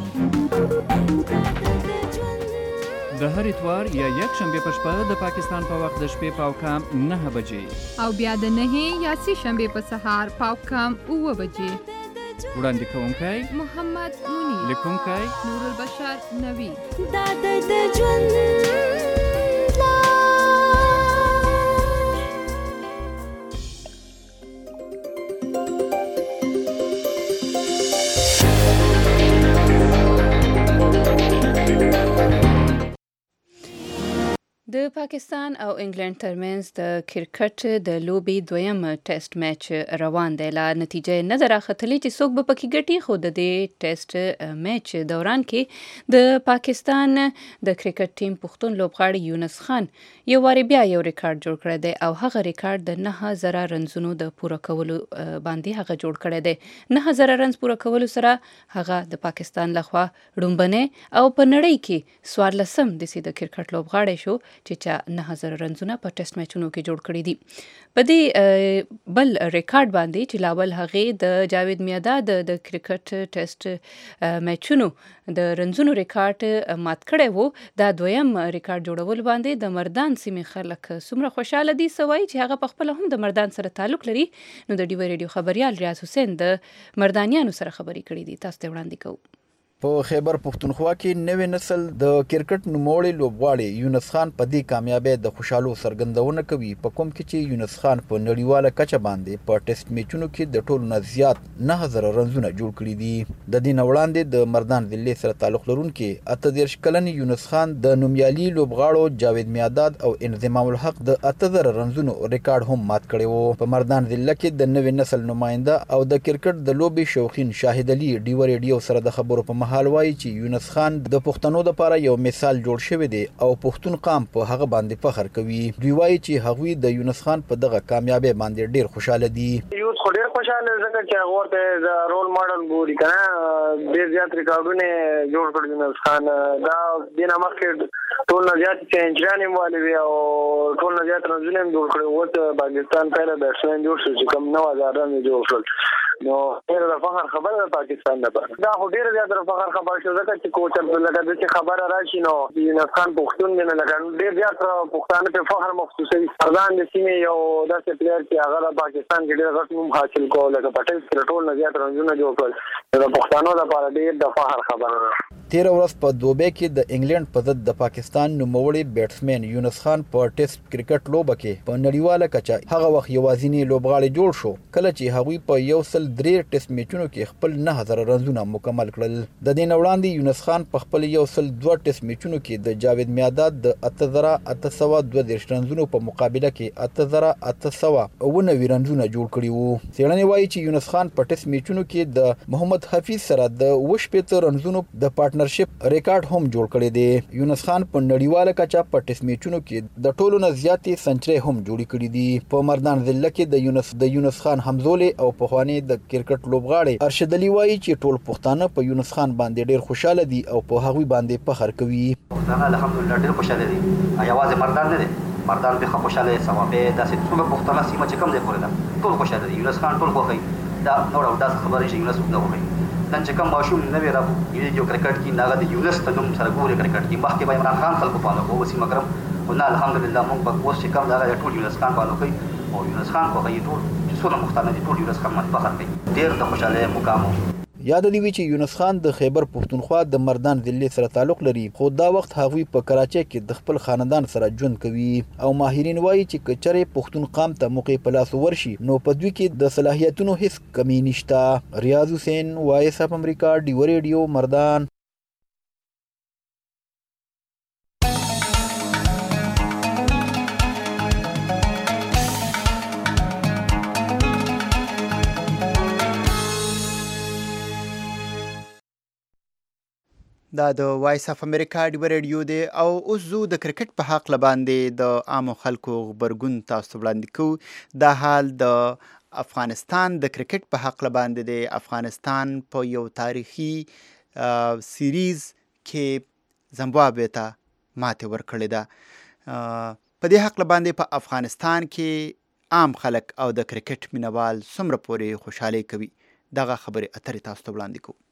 د هر اتوار یا یک شنبه په شپه د پاکستان په وخت د شپې پاوکام نه بجې او بیا د نهه یا سه شنبه په سهار پاوکام اوه بجې. وړاندې کوونکی محمد مونی، لیکونکی نور البشر نوی. دا د ژوند د پاکستان او انګلند ترمنځ د کرکټ د لوبې دویم ټیسټ میچ روان دی. لا نتیجه نه ده راختلې چې څوک به پکې ګټي، خو د دې ټیسټ میچ دوران کې د پاکستان د کرکټ ټیم پښتون لوبغاړي یونس خان یو واري بیا یو ریکارډ جوړ کړی دی او هغه ریکارډ د نهه زره رنزونو د پوره کولو باندې هغه جوړ کړی دی. نهه زره رنز پوره کولو سره هغه د پاکستان لخوا لومبنی او په نړۍ کې څوارلسم داسې د کرکټ لوبغاړی شو چې چا نهه زره رنزونه په ټیسټ میچونو کې جوړ کړي دي. په دې بل ریکارډ باندې چې لاول هغې د جاوید میاداد د کرکټ ټیسټ میچونو د رنزونو ریکارډ مات کړی وو، دا دویم ریکارډ جوړول باندې د مردان سیمې خلک څومره خوشاله دي سوای چې هغه په خپله هم د مردان سره تعلق لري. نو د ډیوه ریډیو خبریال ریاض حسین د مردانیانو سره خبرې کړې دي، تاسو ته وړاندې کوو. په خیبر پښتونخوا کې نوې نسل د کرکټ نوموړی لوبغاړی یونس خان په دې کامیابی د خوشحالو څرګندونه کوي، په کوم کې چې یونس خان په نړیواله کچه باندې په ټیسټ میچونو کې د ټولو نه زیات نهه زره رنزونه جوړ کړي دي. د دې نه وړاندې د مردان ضلع سره تعلق لرونکي اته دېرش کلن یونس خان د نومیالي لوبغاړو جاوید میاداد او انضمام الحق د اته زره رنزونو ریکارډ هم مات کړی وو. په مردان ضلع کې د نوې نسل نماینده او د کرکټ د لوبې شوقین شاهد علي ډیوه ریډیو سره د خبرو په حال وایي چې یونس خان د پښتنو لپاره یو مثال جوړ شوی دی او پښتون قام په هغه باندې فخر کوي. دوی وایي چې هغوی د یونس خان په دغه کامیابی باندې ډیر خوشاله دي. یوت خو ډیر خوشاله ځکه چې هغه ورته د رول ماډل ګوري کنه، ډیر زیات ریکارډونه جوړ کړل یونس خان. دا دینه مخکې ټول نه زیات سنچریان والي وي او ټول نه زیات رنزونه جوړ کړل. وته پاکستان پیله بیټسمن جوړ شو چې کم نو هزار رن جوړ کړل. نو ډېر د فخر خبره ده پاکستان لپاره. دا خو ډېر زیات د فخر خبره شو ځکه چې کوچ لکه د چې خبره راشي نو یونس خان پښتون نه لګا ډېر زیات پښتانه په فخر مخصوصي سردان د سیمې یو داسې پلیئر چې هغه د پاکستان کې ډېر غټ نوم حاصل کړ لکه پټیل کې ټول نه زیات رنځونه جوړ کړل. د پښتنو لپاره ډېر د فخر خبره ده. تیر ورځ په دوبۍ کې د انګلند په ضد د پاکستان نوموړی بیټسمن یونس خان په ټیسټ کرکټ لوبه کې په نړیواله کچه هغه وخت یوازینی لوبغاړی جوړ شو کله چې هغوی په یو سل درې ټیسټ میچونو کې خپل نه هزار رنزونه مکمل کړل. د دې نه وړاندې یونس خان په خپل یو سل دوه ټیسټ میچونو کې د جاوید میاداد د اته زره اته سوه دوه دېرش رنزونو په مقابله کې اته زره اته سوه اوه نوي رنزونه جوړ کړي وو. څېړنې وایي چې یونس خان په ټیسټ میچونو کې د محمد حفیظ سره د اوه شپېته رنزونو د پارټنرشپ ریکارډ هم جوړ کړی دی. یونس خان په نړیواله کچه په ټیسټ میچونو کې د ټولو نه زیاتې سنچرۍ هم جوړې کړې دي. په مردان ضلع کې د یونس د یونس خان همزولې او پخوانی د کرکټ لوبغاړي ارشد علي وایي چې ټول پښتانه په یونس خان باندې ډېر خوشاله دي او په هغوی باندې فخر کوي. پښتانه الحمدلله ډېر خوشاله دي. یوازې مردان نه دي، مردان به خوشاله دي. سوابه داسې څومره پښتانه سیمه چې کم ځای پورې ده ټول خوشاله دي. یونس خان ټول خوښوي. دا نور او داسې خبرې چې یونس نه وایي نن چې کوم ماشوم نوی را یو کرکټ کې ناغه د یونس ته نوم سره ګوري کرکټ کې مخکې به عمران خان خلکو پالو او وسیم اکرم او نه الحمدلله موږ په اوس چې کوم دا ټول یونس خان پالو کوي او یونس خان خو یې ټول چې څونه مختلف دي ټول یونس خان باندې فخر کوي. ډېر د خوشاله مقام یاد دی چې یونس خان د خیبر پښتونخوا د مردان ضلع سره تعلق لري خو دا وخت هغوی په کراچۍ کې د خپل خاندان سره ژوند کوي او ماهرین وایي چې کچره پښتون قام ته موقع په لاس ورشي نو په دوی کې د صلاحیتونو هیڅ کمی نشته. ریاض حسین وایس اف امریکا ډیو ریډیو مردان. دا د وایس اف امریکا ډیو ریډیو دی او اوس زو د کرکټ په حق لباندې د عامو خلکو خبرګون تاسو وړاندې کوو. دا حال د افغانستان د کرکټ په حق لباندې دی. افغانستان په یو تاریخي سیریز کې زمبابوې ته ماتې ورکړې ده. په دې حق لباندې په افغانستان کې عام خلک او د کرکټ مینوال څومره پورې خوشحالي کوي دغه خبرې اترې تاسو ته وړاندې کوو.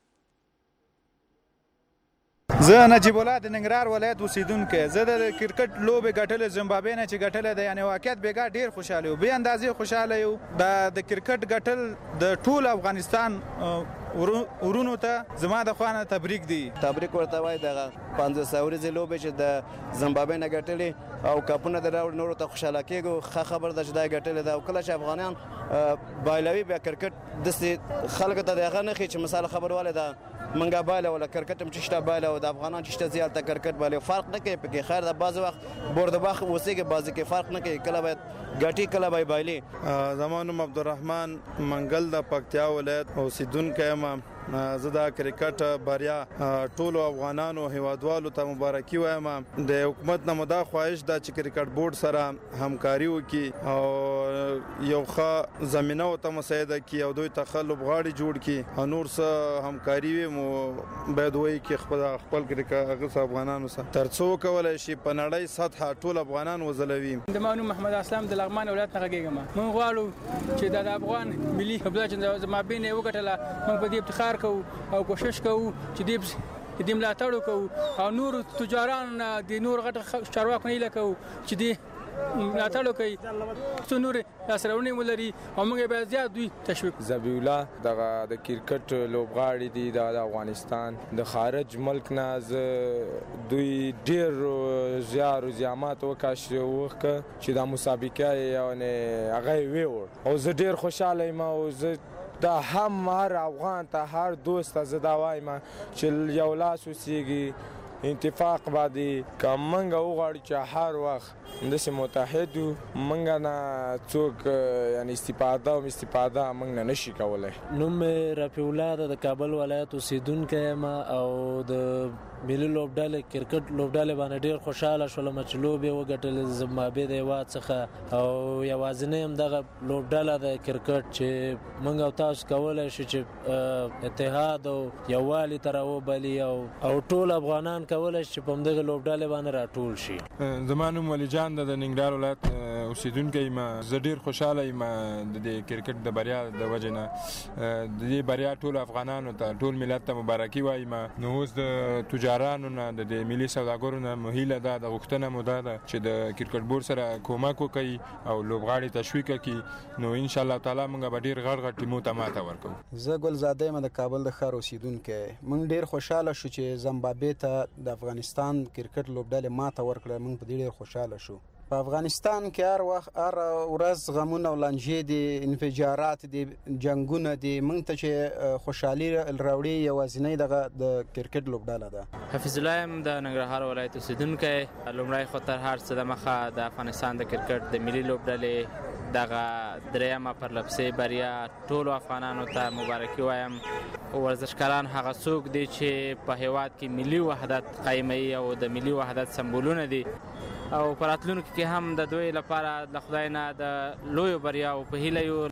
زه نجیب الله د ننګرهار ولایت اوسیدونکی. زه د کرکټ لوبې ګټلې زمبابوې نه چې ګټلې ده یعنې واقعیت بېګا ډېر خوشحاله یو بې اندازې خوشحاله یو. د کرکټ ګټل د ټول افغانستان ورونو ته زما د خوا نه تبریک دی. تبریک ورته وایي دغه پنځه سوه ورځې لوبې چې د زمبابوې نه ګټلې او کپونه د راوړي نورو ته خوشحاله کېږو. ښه خبر ده چې دا ګټلې ده او کله چې افغانان بایلوي بیا کرکټ داسې خلکو ته د هغه نه ښیي چې مثال خبروالی ده منګه باله ولا کرکټ هم چې شته باله او د افغانان چې شته زیاته کرکټ باله فرق نه کوي پکې. خیر د بعض وخت بردباخ اوسېږي بعضې کې فرق نه کوي کله باید ګټي کله باید بایلي. زما نوم عبدالرحمن منګل د پکتیا ولایت اوسیدونکی یم. زه دا کرکټ بریا ټولو افغانانو هیوادوالو ته مبارکي وایم. د حکومت نه مو دا خواهش ده چې کرکټ بورډ سره همکاري وکړي او یو ښه زمینه ورته مساعده کړي او دوی ته ښه لوبغاړي جوړ کړي او نور څه همکاري وي مو باید وایي چې خپل خپل کرکټ هغه څه افغانانو سره تر څو وکولی شي په نړۍ سطحه ټول افغانان وځلوي. زما نوم محمد اسلام د لغمان ولایت نه غږېږم. موږ غواړو چې د افغان ملي لوبډله چې زما بین یې وګټله موږ په دې افتخار کوو او کوشش کوو چې دې دې ملاتړ وکړو او نور تجاران د نور غټ چارواکو نه هیله کوو چې دې ملاتړ وکړي څو نور لاسته ولري او موږ باید زیات دوی تشویق. ذبیح الله دغه د کرکټ لوبغاړي دي د افغانستان د خارج ملک نه دوی ډېر زیار او زحمات وکړ چې دا مسابقه یعنې هغه یې ویوړ او زه ډېر خوشحاله یم او زه دا هم هر افغان ته هر دوست ته زه دا وایم چې یو لاس اوسېږي اتفاق باندې که موږ وغواړو چې هر وخت همداسې متحد وو موږ نه څوک یعنې استفاده او استفاده موږ نه نشي کولی. نوم مې رفیع الله ده د کابل ولایت اوسېدونکی یم او د ملي لوبډلې کرکټ لوبډلې باندې ډېر خوشحاله شولم چې لوبې وګټلې زمبابوې د هېواد څخه او یوازینۍ همدغه لوبډله د کرکټ چې موږ او تاسو کولی شو چې اتحاد او یووالي ته راوبلي او او ټول افغانان کولی شي چې په همدغه لوبډلې باندې راټول شي. زما نوم ولی جان ده د ننګرهار ولایت اوسیدونکی یم. زه ډېر خوشحاله یم د دې کرکټ د بریا د وجې نه. د دې بریا ټول افغانانو ته ټول ملت ته مبارکي وایم. نو اوس د تجارانو نه د دې ملي سوداګرو نه مو هیله ده د غوښتنه مو دا ده چې د کرکټ بورډ سره کومک وکړي او لوبغاړي تشویق کړي. نو ان شاء الله تعالی موږ به ډېر غټ غټ ټیمو ته ماته ورکوو. زه ګلزاده یم د کابل د ښار اوسیدونکی. موږ ډېر خوشحاله شو چې زمبابوې ته د افغانستان کرکټ لوبډلې ماته ورکړه. موږ په دې ډېر خوشحاله شو. په افغانستان کې هر وخت هر ورځ غمونه او لانجې دي، انفجارات دي، جنګونه دي. موږ ته چې خوشحالي راوړي یوازینۍ دغه د کرکټ لوبډله ده. حفیظ الله یم د ننګرهار ولایت اوسیدونکی. لومړی خو تر هر څه د مخه د افغانستان د کرکټ د ملي لوبډلې دغه دریمه پرلپسې بریا ټولو افغانانو ته مبارکي وایم. ورزشکاران هغه څوک دي چې په هیواد کې ملي وحدت قایموي او د ملي وحدت سمبولونه دي او په راتلونکي کې هم د دوی لپاره د خدای نه د لویو بریاو په هیله یو.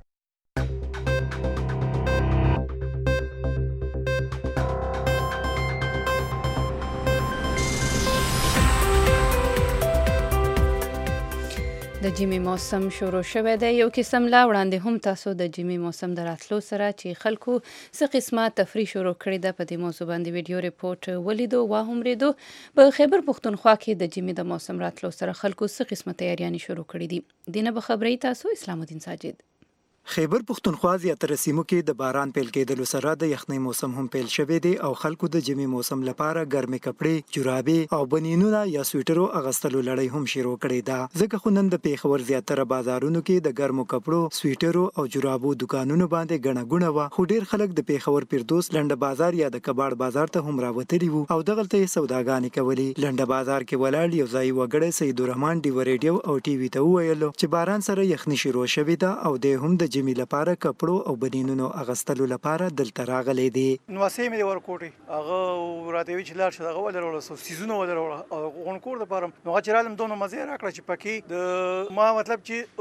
د جمی موسم شروع شوه دی. یو قسم لا وړاندې هم تاسو د جمی موسم د راتلو سره چې خلکو څه قسمه تفریح شروع کړې ده په دې موضوع باندې ویډیو ریپورت ولیدو وا هم ریدو. په خیبر پښتونخوا کې د جمی د موسم راتلو سره خلکو څه قسمه تیاریانې شروع کړې دي. دینه به خبرې تاسو اسلام الدین ساجد. خیبر پښتونخوا زیاتره سیمو کې د باران پیل کېدلو سره د یخنۍ موسم هم پیل شوی دی او خلکو د جمی موسم لپاره ګرمې کپړې، جورابې او بنینونه یا سویټرو اغوستلو لړۍ هم شروع کړې ده. ځکه خو نن د پیښور زیاتره بازارونو کې د ګرمو کپړو، سویټرو او جورابو دکانونو باندې ګڼه ګوڼه وه. خو ډېر خلک د پیښور پیردوس لنډه بازار یا د کباړ بازار ته هم راوتلي وو او دغلته یې سوداګانې کولې. لنډه بازار کې ولاړ یو ځای وګړی سیدالرحمن ډیوه ریډیو او ټي وي ته وویلو چې باران سره یخني شروع شوې ده او دی هم د جمی لپاره کپړو او بنینونو اغستلو لپاره دلته راغلی دی. نو اسې مې ورکوټي هغه راته وی چې لاړ شي دغه ولر سو سيزونه ولر او غونکور د پاره نو چې رالم دونه مزه راکړه چې پکې د ما مطلب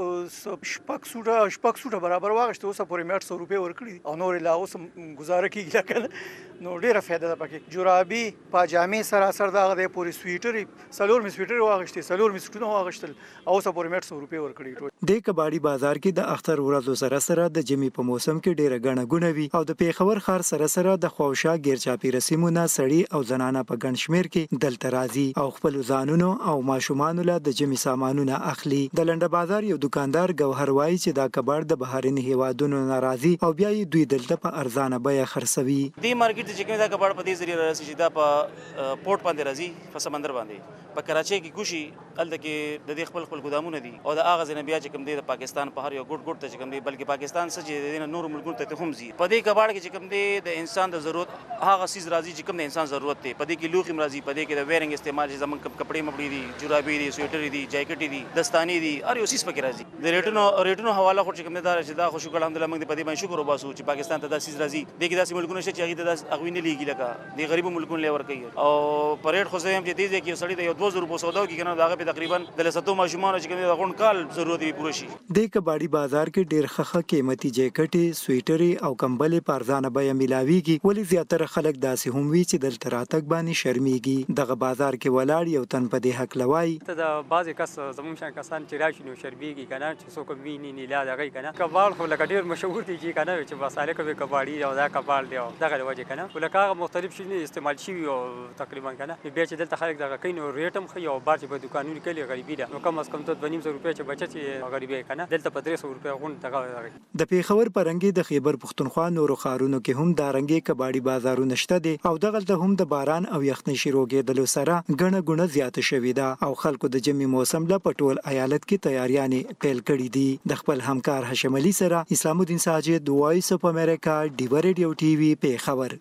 چې شپک سوټه شپک سوټه برابر واغشته اوسه پورې مئات سو روپے ورکړي او نور لا اوس گزاره کیږي کنه نو ډیره فائدہ ده پکې. جورابي پاجامي سره سره دغه د پوری سویټر سلور می سویټر واغشته سلور می سوټونه واغشتل او اوسه پورې مئات سو روپے ورکړي. د کباړي بازار کې د اختر ورځو سره سره د جمی په موسم کې ډیره ګڼه ګوڼه وي او د پیښور ښار سره سره د خواوشا ګیرچاپیره سیمونه سړي او زنانه په ګڼ شمېر کې دلته راځي او خپل ځانونو او ماشومانو له د جمی سامانونه اخلي. د لنډه بازار یو دکاندار ګوهر وایي چې دا کباړ د بهرني هیوادونو نه راځي او بیا یې دوی دلته په ارزانه بیه خرڅوي. دې مارکیټ چې کوم دا کباړ په دې ذریعہ راځي چې دا په پورت باندې راځي په سمندر باندې په کراچۍ کې کوشي الته کې د دې خپل خپل ګودامونه دي او د اغاز نه بیا چې کوم دی د پاکستان په هر یو ګډ ګډ ته چې کوم دی بلکې پاکستان څخه چې د نور ملکونو ته هم زی په دې کباړ کې چې کوم دی د انسان د ضرورت هغه سیز راځي چې کوم د انسان ضرورت دی. په دې کې لوخي راځي، په دې کې د ویرنګ استعمال چې زمون کپڑے مپړي دي، جورابي دي، سویټر دي، جاکټ دي، دستانی دي، هر یو سیز پکې راځي. د ریټونو ریټونو حواله خو چې کوم دی چې دا خو شکر الحمدلله موږ په دې باندې شکر وباسو چې پاکستان ته دا سیز راځي. د کې داسې ملکونه چې هغه د اغوینه لیږي لکه د غریب ملکونو لور کوي او پریډ خو زم چې دې کې سړی د یو دوه زره روپیو سودا کې کنه داغه په تقریبا د لساتو ماشومان چې کوم د غون کال ضرورت وي پوره شي. د کباړي بازار کې ډیر خخه قیمتي جیکټې، سویټرې او کمبلې په ارزانه بیه ملاویږي. ولې زیاتره خلک داسې هم وي چې دلته راتګ باندې شرمېږي. دغه بازار کې ولاړ یو تن په دې حق لوي ته د بعضې کس زموږ شان کسان چې راشي نو شرمېږي که نه چې څوک ویني نه لا دغه که نه کباړ خو لکه ډېر مشهور دی چې که نه چې بس هلکه وي کباړي او دا کباړ دی او دغه له وجې که نه خو لکه هغه مختلف شي استعمال شوي او تقریبا که نه بیا چې دلته خلک دغه کوي نو ریټ هم ښه او بار چې په دوکانونو کې لږ غریبي ده نو کم از کم ته دوه نیم زره روپۍ چې بچت یې غریبي که نه دلته په درې سوه روپۍ غونډ دغه د پیښور په رنګې د خیبر پښتونخوا نورو ښارونو کې هم دا رنګې کباړي بازارونه شته دي او دغلته هم د باران او یخنۍ شروع کېدلو سره ګڼه ګوڼه زیاته شوې ده او خلکو د جمی موسم له په ټول ایالت کې تیاریانې پیل کړي دي. د خپل همکار هاشم علي سره اسلام الدین ساجد، وایس اف امریکا، ډیوه ریډیو ټي وي، پیښور.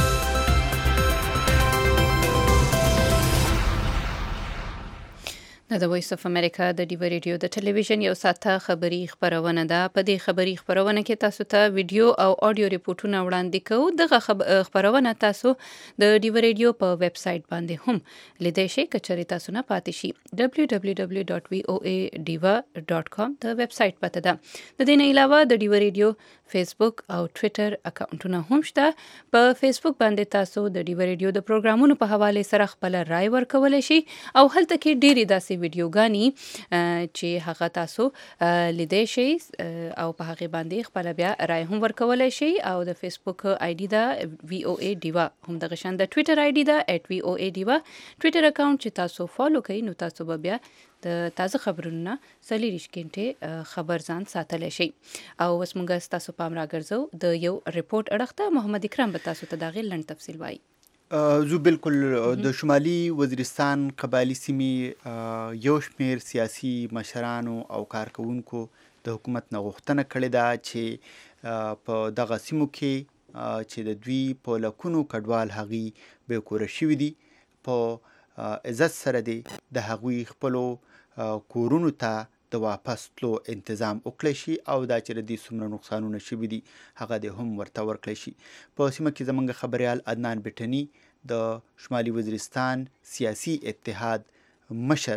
د د وایس اف امریکا د ډیو ریډیو د ټلویزیون یو ساته خبری خبرونه ده. په دې خبری خبرونه کې تاسو ته ویډیو او آډیو ریپورتونه وړاندې کوو. دغه خبرونه تاسو د ډیو ریډیو په ویب سټ باندې هم لیدای شئ که چېرې تاسو نه پاتې شي. دبلیو دبلیو دبلیو ډاټ وی او ای ډیوا ډاټ کام د ویب سټ پته ده. د دې نه علاوه د ډیو ریډیو فیسبوک او ټوئیټر اکاونټونه هم شته. په فیسبوک باندې تاسو د ډیو ریډیو د پروګرامونو په حواله سره خپل رائے ورکولای شئ او هلته کې ډېری داسې ویډیوګانی چې هغه تاسو لیدای شئ او په هغه باندې خپل بیا رائے هم ورکولای شئ. او د فیسبوک آی ډی دا وی او ای ډیوا هم د غشن د ټوئیټر آی ډی دا ایٹ وی او ای ډیوا ټوئیټر اکاونټ چې تاسو فالو کړئ نو تاسو به بیا د تازه خبرونه سلیریش کینټه خبر ځان ساتلی شي. او اوس موږ تاسو پام راګرځو د یو ریپورت اړخته. محمد اکرم به تاسو ته دا غیر لنډ تفصیل وایي. زه بالکل د شمالي وزیرستان قبایلی سیمې یو شمیر سیاسي مشرانو او کارکونکو د حکومت نه غوښتنه کړې ده چې په دغه سیمو کې چې د دوی په لکونو کډوال هغوی بې کوره شوي دي په عزت سره دی د هغوی خپلو کورونو ته د واپس تلو انتظام وکړی شي او دا چې د دې څومره نقصانونه شوي دي هغه دې هم ورته ورکړی شي. په سیمه کې زموږ خبریال عدنان بټني د شمالي وزیرستان سیاسي اتحاد مشر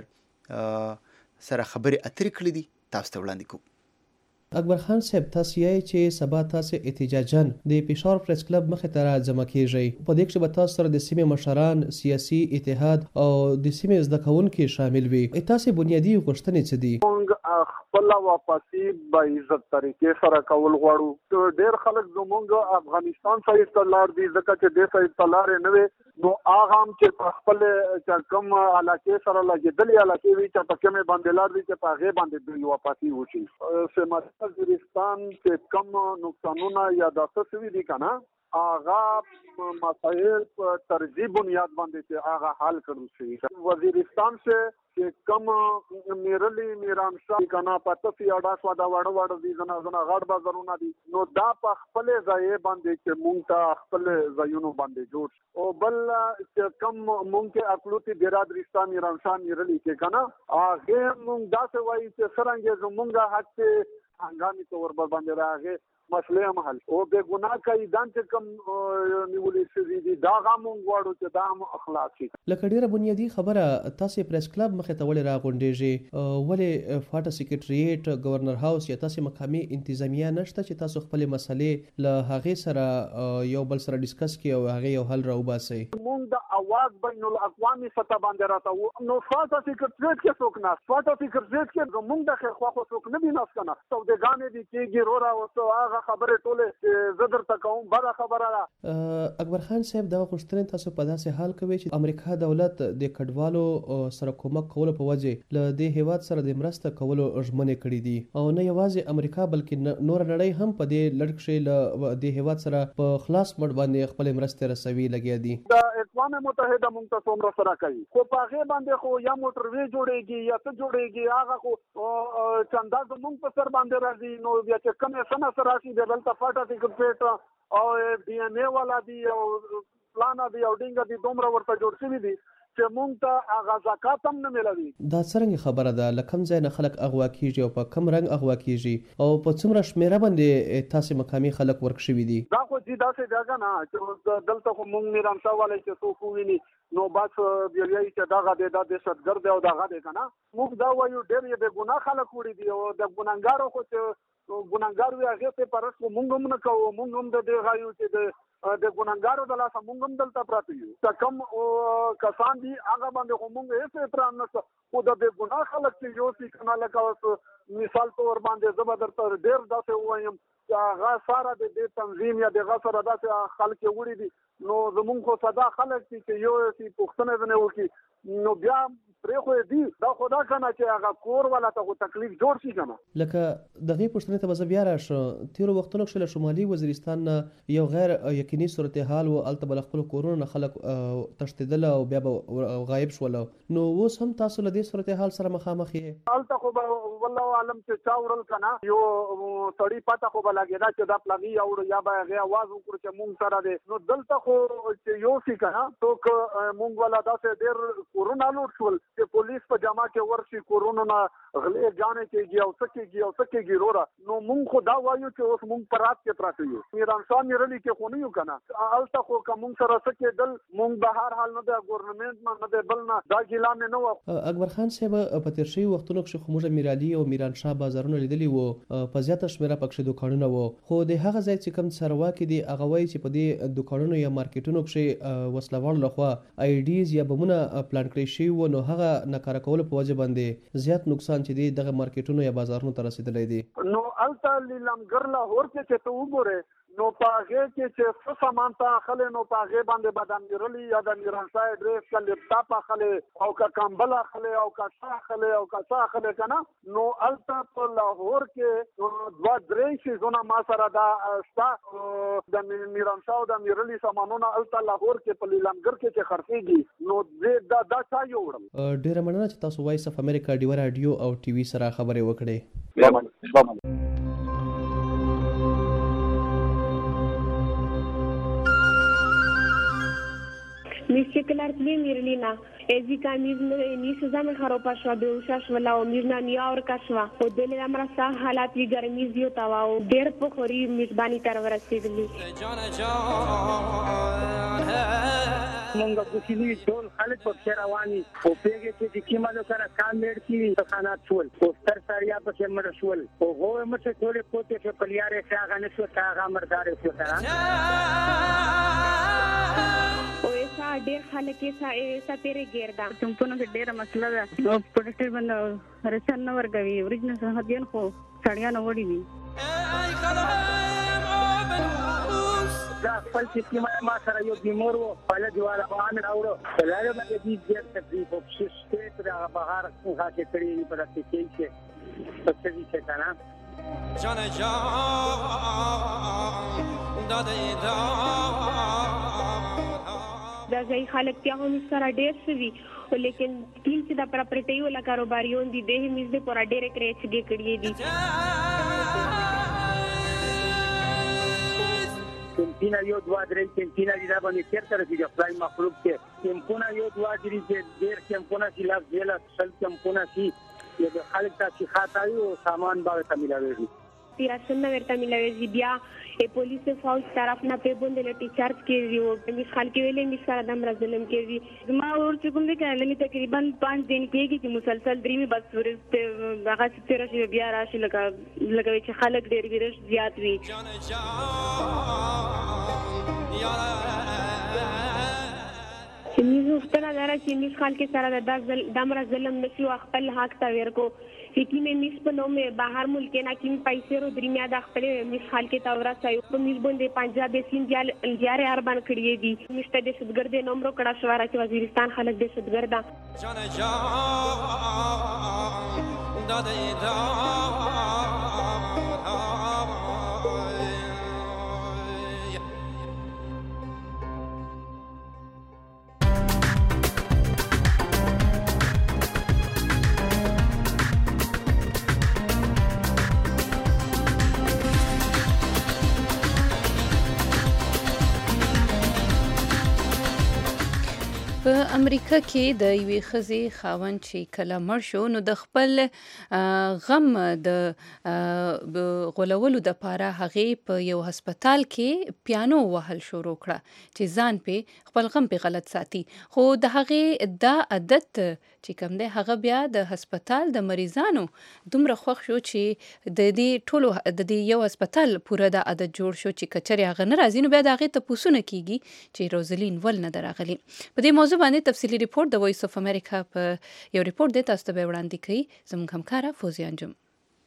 سره خبرې اترې کړې دي. تاسو ته وړاندې کوو. اکبر خان صاحب تاسو یې چې سبا تاسو احتجاجاً د پېښور پریس کلب مخې ته راجمع کیږئ. په دې کې به تاسو سره د سیمې مشران، سیاسي اتحاد او د سیمې زده کوونکي شامل وي. تاسو بنیادي غوښتنې څه دي؟ موږ خپل واپسي په عزت طریقې سره کول غواړو. ډېر خلک زموږ افغانستان سره تلار دي ځکه چې دې سره تلار نه وي نو هغه هم چې په خپل چې کوم علاقې سره لګېدلې علاقې وي چې په کومې باندې لار دي چې په هغې باندې دوی واپسي وشي. سیمه وزیرستان کې کم نقصانونه یا داسې شوي دي که نه هغه مسایل په ترجیح بنیاد باندې چې هغه حل کړل شي. وزیرستان سے چې کم میرلی میرانشاه که نه پته سي اډاس واده واړه واړه دي زنا زنا غټ بازارونه دي نو دا په خپلې ځایې باندې چې مونږ ته خپل ځایونو باندې جوړ شي. او بل چې کم مونږ کې اقلوتي برادریستان میرانشاه میرلی کې که نه هغې مونږ داسې وایي چې څرنګه زمونږ حق کې هنګامي طور باندې راغې مسلې هم حل او بې ګناه قیدان چې کوم نیولې شوي دي دا هم موږ غواړو چې دا هم اخلاص شي. لکه ډېره بنیادي خبره تاسې پریس کلب مخې ته ولې راغونډېږئ؟ ولې فاټه سکرټریټ ګورنر هاوس یا تاسې مقامي انتظامیه نشته چې تاسو خپلې مسلې له هغې سره یو بل سره ډسکس کړئ او هغې یو حل راوباسئ؟ موږ د اواز بین الاقوامي سطح باندې راته نو فاټه سکرټریټ کې څوک ناست فاټه سکرټریټ کې زموږ د خیر خوا خو څوک نه دي ناست که نه سوداګانې دي کېږي رورا اوسه هغه خبرې ټولې زه درته کوم بده خبره ده. اکبر خان صاحب دغه غوښتنې تاسو په داسې حال کوئ چې امریکا دولت د کډوالو سره کومک کولو په وجې له دې هیواد سره د مرسته کولو ژمنې کړي دي او نه یوازې امریکا بلکې نور نړۍ هم په دې لړ کښې له دې هیواد سره په خلاص مټ باندې خپلې مرستې رسوي لګیا دي. د اقوام متحده موږ ته څومره سره کوي خو په هغې باندې خو یا موټروې جوړېږي یا څه جوړېږي هغه خو چندا زموږ په سر باندې راځي نو بیا چې کومې څه نه څه راشي بیا دلته فاټه سکرټریټ او ډي این اے والا دي او پلانه دي او ډینګه دي دومره ورته جوړ شوي دي چې مونږ ته هغه زکات هم نه ملوي. دا څرنګه خبره ده له کوم ځای نه خلک اغوا کیږي او په کوم رنګ اغوا کیږي او په څومره شمیره باندې تاسې مقامي خلک ورک شوي دي؟ دا خو چې داسې جګه نه چې دلته خو مونږ میرانشاه والی چې څوک وویني نو بس بیا وایي چې دغه دی دا دهشتګرد دی او دغه دی که نه موږ دا وایو ډېر یې بې ګناه خلک وړي دي او د ګناهګارو خو چې ګناهګار وي هغې ته پرس خو مونږ هم نه کوو مونږ هم د دې غایو چې د د ګناهګارو د لاسه مونږ هم دلته پراته یو چې کوم کسان دي هغه باندې خو مونږ هېڅ احترام نشته خو د بې ګناه خلک چې یو سي که نه لکه اوس مثال طور باندې زه به درته ډېر داسې ووایم چې هغه سره د دې تنظیم یا د هغه سره داسې خلک یې وړي دي نو زمونږ خو ساده خلک دي چې یو سي پوښتنه ځنې وکړي نو بیا پرې خو یې دي دا خو دا که نه چې هغه کور والا ته خو تکلیف جوړ شي که نه. لکه دغې پوښتنې ته به زه بیا راشم. تېرو وختونو کښې له شمالي وزیرستان نه یو غیر یقیني صورتحال و هلته به له خپلو کورونو نه خلک تښتېدل او بیا به غایب شول نو اوس هم تاسو له دې صورتحال سره مخامخ یې؟ هلته خو به والله عالم چې چا وړل که نه یو سړي پته خو به لګېده چې دا پلغي اوړو یا به هغې اواز وکړو چې مونږ سره دی نو دلته خو چې یو سي که نه څوک مونږ والا داسې ډېر کورونه لوټ شول چې پولیس په جامه کې ورشي کورونو نه غلې جانې کېږي او څه کېږي او څه کېږي وروره. نو مونږ خو دا وایو چې اوس مونږ په رات کې پراته یو. میرانشاه میرلي کې خو نه یو که نه. هلته خو که مونږ سره څه کېدل مونږ به هر حال نه د ګورنمنټ نه نه د بل نه دا ګیله مې نه وه. اکبر خان صاحب په تېر شوي وختونو کښې خو موږ میرالي او میرانشاه بازارونه لیدلي وو، په زیاته شمېره پکښې دوکانونه وو، خو د هغه ځای چې کوم څاروکي دي هغه وایي چې په دې دوکانونو یا مارکیټونو کښې وسلهوالو لخوا آی ډیز یا بمونه پلان کړی شوي وو، نو هغه ناکاره کولو په وجه باندې زیات نقصان چې دی دغه مارکیټونو یا بازارونو ته رسېدلی دی. نو هلته لیلامګر لاهور کې چې ته وګورې نو په هغې کې چې څه سامان ته اخلی نو په هغې باندې به د میرلي یا د میرانشاه اډرس که لیپټاپ اخلی او که کمبل اخلی او که څه اخلی او که څه اخلی که نه. نو هلته په لاهور کې دوه درې څیزونه ما سره دا شته د میرانشاه او د میرلي سامانونه هلته لاهور کې په لیلامګر کې چې خرڅېږي نو دا دا چا یوړل. ډېره مننه چې تاسو وایس اف امریکا ډیوه راډیو او ټي وي سره خبرې وکړې. Mis çekelerli mirlina. Ezika mirne nisi zame kharopa shwa beusha shwala o mirna niya aur kashwa. O dele amra sa halat yi garmi ziyo tawa o der pokhori mizbani taraf rasidli. مونږ کوشنی ټول خلک په خیر رواني او پیګه چې د کیمالو سره کام لري چې خانات ټول پوسټر ساریا په شمر شول او هو مته ټول پوتې په کلیاره څنګه نشو څنګه مردار شو ترا او ایسا ډېر خلک ایسا ایسا تیرې ګردا څنګه په ډېر مسله ده او پولیسټر باندې رسن نو ورګوي ورجنه سره دین خو سړیا نو وړي وي دا خپل چې ما سره یو بیمار وو په لږه وانه راوړو کله باندې دې ډېر تکلیف او شته پر هغه بهار څنګه چې کړی په دې کې چې څه دې څه کنه جان جان دادې دا دا ځای خلک ته هم سره ډېر شوي لیکن تین چې دا پراپرټي ولا کاروباریون دي د همیز د پورا ډېر کرېچ کړي دي. کمپینا یو دوا درې کمپینا دي دا باندې چیرته راځي خدای مخلوق کې کمپینا یو دوا درې چې ډېر کمپینا چې لاس دیلا سل کمپینا چې یو خلک ته خاطای او سامان باندې تملاوي پیراسن ورته ملوي بیا ای پولیس فوج طرف نه په بوند لټي چارج کوي او مې خال کې ویلې مې سره دم راځلم کوي ما ور چې کوم دې کړل مې تقریبا پانچ دن کېږي چې مسلسل درې مې بس ورته هغه چې راشي بیا راشي لکه لکه چې خلک ډېر ورش زیات وي. چې مې وختره دره چې مې خال کې سره د دم راځلم نشو خپل حق ته ورکو कि मैं मिस पनो में बाहर मुल्क के ना कि पैसे रो दरमिया दाखले मिस हाल के तवरा चाहिए तो मिस बंदे पंजाब बेसिन जाल जारे अरबान खड़िए दी मिस्टर दहशतगर्द नंबरो कड़ा शवारा के वजीरिस्तान खलक दहशतगर्दा जान जान दादे दा په امریکا کې د یوې ښځې خاوند چې کله مړ شو نو د خپل غم د غولولو دپاره هغې په یو هسپتال کې پیانو وهل شروع کړه چې ځان پې خپل غم پې غلط ساتي خو د هغې دا عادت چې کوم دی هغه بیا د هسپتال د مریضانو دومره خوښ شو چې د دې ټولو د دې یو هسپتال پوره دا عادت جوړ شو چې کچرې هغه نه راځي نو بیا د هغې تپوسونه کیږي چې روزلین ول نه ده راغلي. په دې موضوع باندې تفصیلي ریپورت د وایس اف امریکا په یو ریپورت دی تاسو ته به وړاندې کوي زموږ همکاره فوزیه انجم.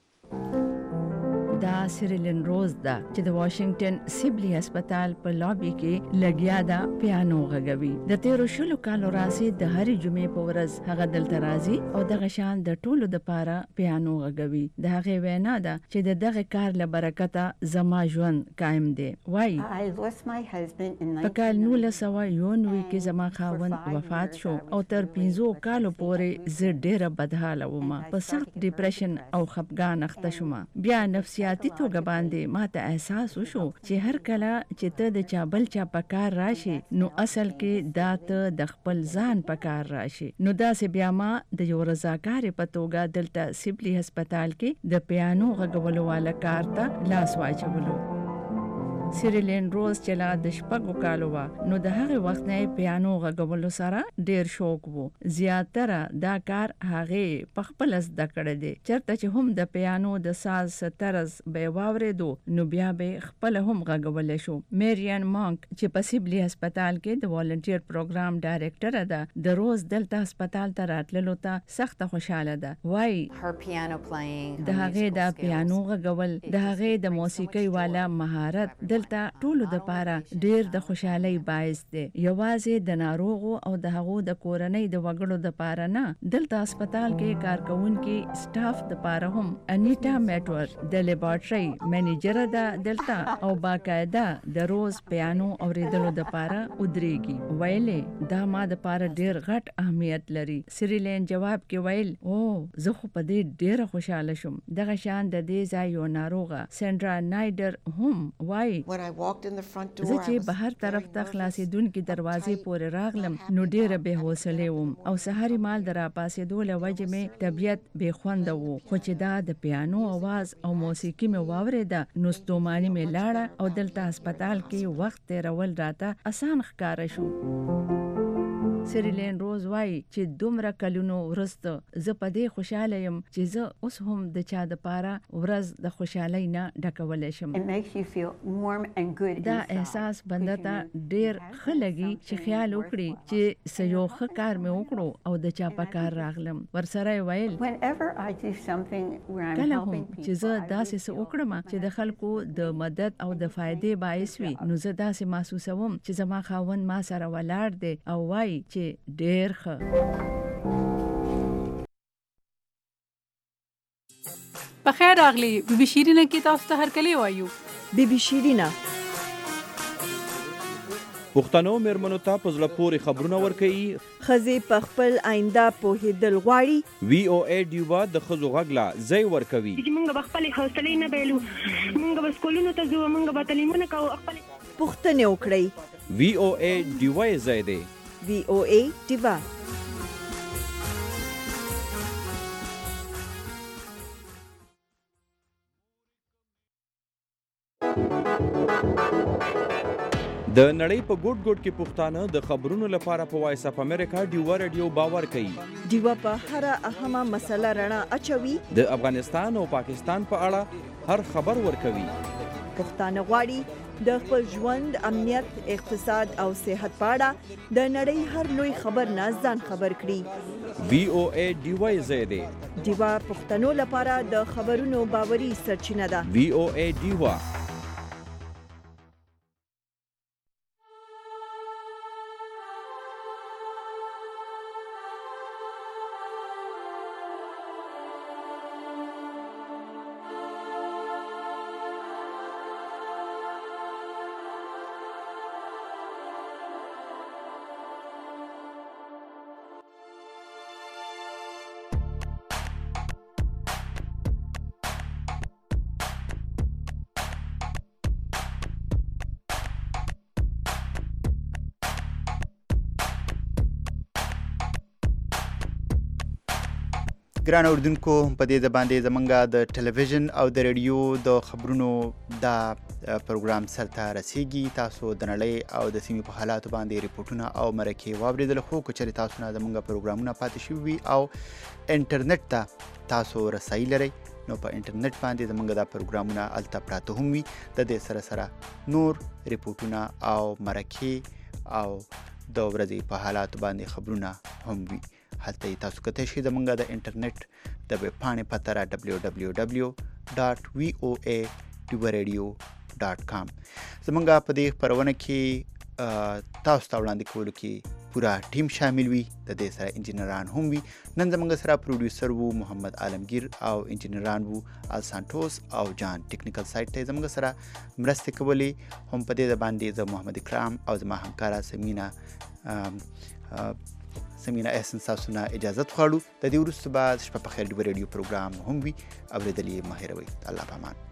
دا سیریلن روز ده چې د واشنگټن سیبلی هسپتال په لابي کې لګیا ده پیانو غږوي. د تیرو شلو کالو راځي د هرې جمعې په ورځ هغه دلته راځي او دغه شان د ټولو د پاره پیانو غږوي. د هغې وینا ده چې د دغه کار له برکته زما ژوند قائم دی. وایي په کال نولس سوه یو نوي کې زما خاوند وفات شو او تر پنځو کالو پورې زه ډېره بدحاله وم. په سخت ډیپریشن او خپګان اخته شوم. بیا نفسیات ذاتي توګه باندې ماته احساس وشو چې هر کله چې ته د چا بل چا په کار راشي نو اصل کې دا ته د خپل ځان په کار راشي. نو داسې بیا ما د یو رضاکارې په توګه دلته سیبلی هسپتال کې د پیانو غږولو والا کار ته لاس واچولو. سیریلین روز چې لا د شپږو کالو وه نو د هغې وخت نه یې پیانو غږولو سره ډېر شوق و. زیاتره دا کار هغې په خپله زده کړی دی. چېرته چې هم د پیانو د ساز طرز به یې واورېدو نو بیا به یې خپله هم غږولی شو. میریان مانک چې په سیبلی هسپتال کې د والنټیر پروګرام ډایرکټره ده د روز دلته هسپتال ته راتللو ته سخته خوشحاله ده. وایي د هغې د پیانو غږول د هغې د موسیقۍ والا مهارت دلته ټولو د پاره ډیر د خوشحالۍ باعث دی. یوازې د ناروغو او د هغو د کورنۍ د وګړو د پاره نه دلته هسپتال کې کارکونکي سټاف د پاره هم انیټا میټور د لیبارټري منیجر ده دلته او باقاعده د روز پیانو اوریدلو د پاره ودرېږي. ویلې دا ما د پاره ډیر غټ اهمیت لري. سیریلین جواب کې ویل او زه خو په دې ډیره خوشاله شم. دغه شان د دې ځای یو ناروغه سینډرا نایډر هم وایي زه چې بهر طرف ته خلاصېدونکي دروازې پورې راغلم نو ډېره بې حوصلې وم او سهاري مال د راپاسېدو له وجې مې طبیعت بې خونده و. خو چې دا د پیانو اواز او موسیقي مې واورېده نو ستوماني مې لاړه او دلته هسپتال کې وخت تېرول راته اسان ښکاره شو. سیریلین روز وایي چې دومره کلونو وروسته زه په دې خوشحاله یم چې زه اوس هم د چا دپاره ورځ د خوشحالۍ نه ډکولی شم. دا احساس بنده ته ډېر ښه لګي چې خیال وکړي چې څه یو ښه کار مې وکړو او د چا په کار راغلم. ورسره یې ویل کله هم چې زه داسې څه وکړم چې د خلکو د مدد او د فایدې باعث وي نو زه داسې محسوسوم چې زما خاوند ما سره ولاړ دی او وایي چې ډېر ښه. په خیر راغلی بی بی شیرینه کې تاسو ته هرکلی وایو. بی بی شیرینه پښتنو میرمنو ته په زړه پورې خبرونه ورکوي. ښځې په خپل آینده پوهېدل غواړي. وی او ای ډیوا د ښځو غږ له ځای ورکوي. موږ به خپلې حوصلې نه بایلو، موږ به سکولونو ته ځو، موږ به تعلیمونه کوو. پوښتنې وکړئ. وی او ای ډیوا یې ځای دی. وی او ای ډیوا. د نړۍ په ګوټ ګوټ کې پښتانه د خبرونو لپاره په وایس اف امریکا ډیوا رادیو باور کوي. ډیوا په هر اهمه مسله رڼا اچوي. د افغانستان او پاکستان په اړه هر خبر ورکوي. پښتانه غواړي د خپل ژوند، امنیت، اقتصاد او صحت په اړه د نړۍ هر لوی خبر نه ځان خبر کړي. وی او ای ډیوا یې ځای دی. ډیوا پښتنو لپاره د خبرونو باوري سرچینه ده. وی او ای ډیوا. ګران اوردونکو په دې د باندې زمونږ د ټلویزیون او د ریډیو د خبرونو دا پروګرام سرته رسیږي. تاسو د نړۍ او د سیمې په حالاتو باندې ریپورټونه او مرکې واورېدل. خو که چېرې تاسو نه زمونږ پروګرامونه پاتې شوي وي او انټرنیټ ته تاسو رسایي لرئ نو په انټرنیټ باندې زمونږ دا پروګرامونه هلته پراته هم وي. د دې سره سره نور ریپورټونه او مرکې او د ورځې په حالاتو باندې خبرونه هم وي. هلته تاسو کته شئ زمونږ د انټرنیټ د ویب پاڼې پته را ډبلیو ډبلیو ډبلیو ډاټ وی او ای ډیوا ریډیو ډاټ کام. زمونږ په دې خپرونه کې تاسو ته وړاندې کولو کې پورا ټیم شامل وي. د دې سره انجینران هم وي. نن زمونږ سره پروډیوسر وو محمد عالمگیر او انجینران وو ال سانټوس او جان. ټیکنیکل سایډ ته زمونږ سره مرستې کولې هم په دې باندې زه محمد اکرام او زما همکاره سمینا سمینا احسن تاسو نه اجازت غواړو. د دې وروسته به شپه په خیر ډیوا ریډیو پروګرام هم وي. اورېدل یې مه هېروئ. الله پامان.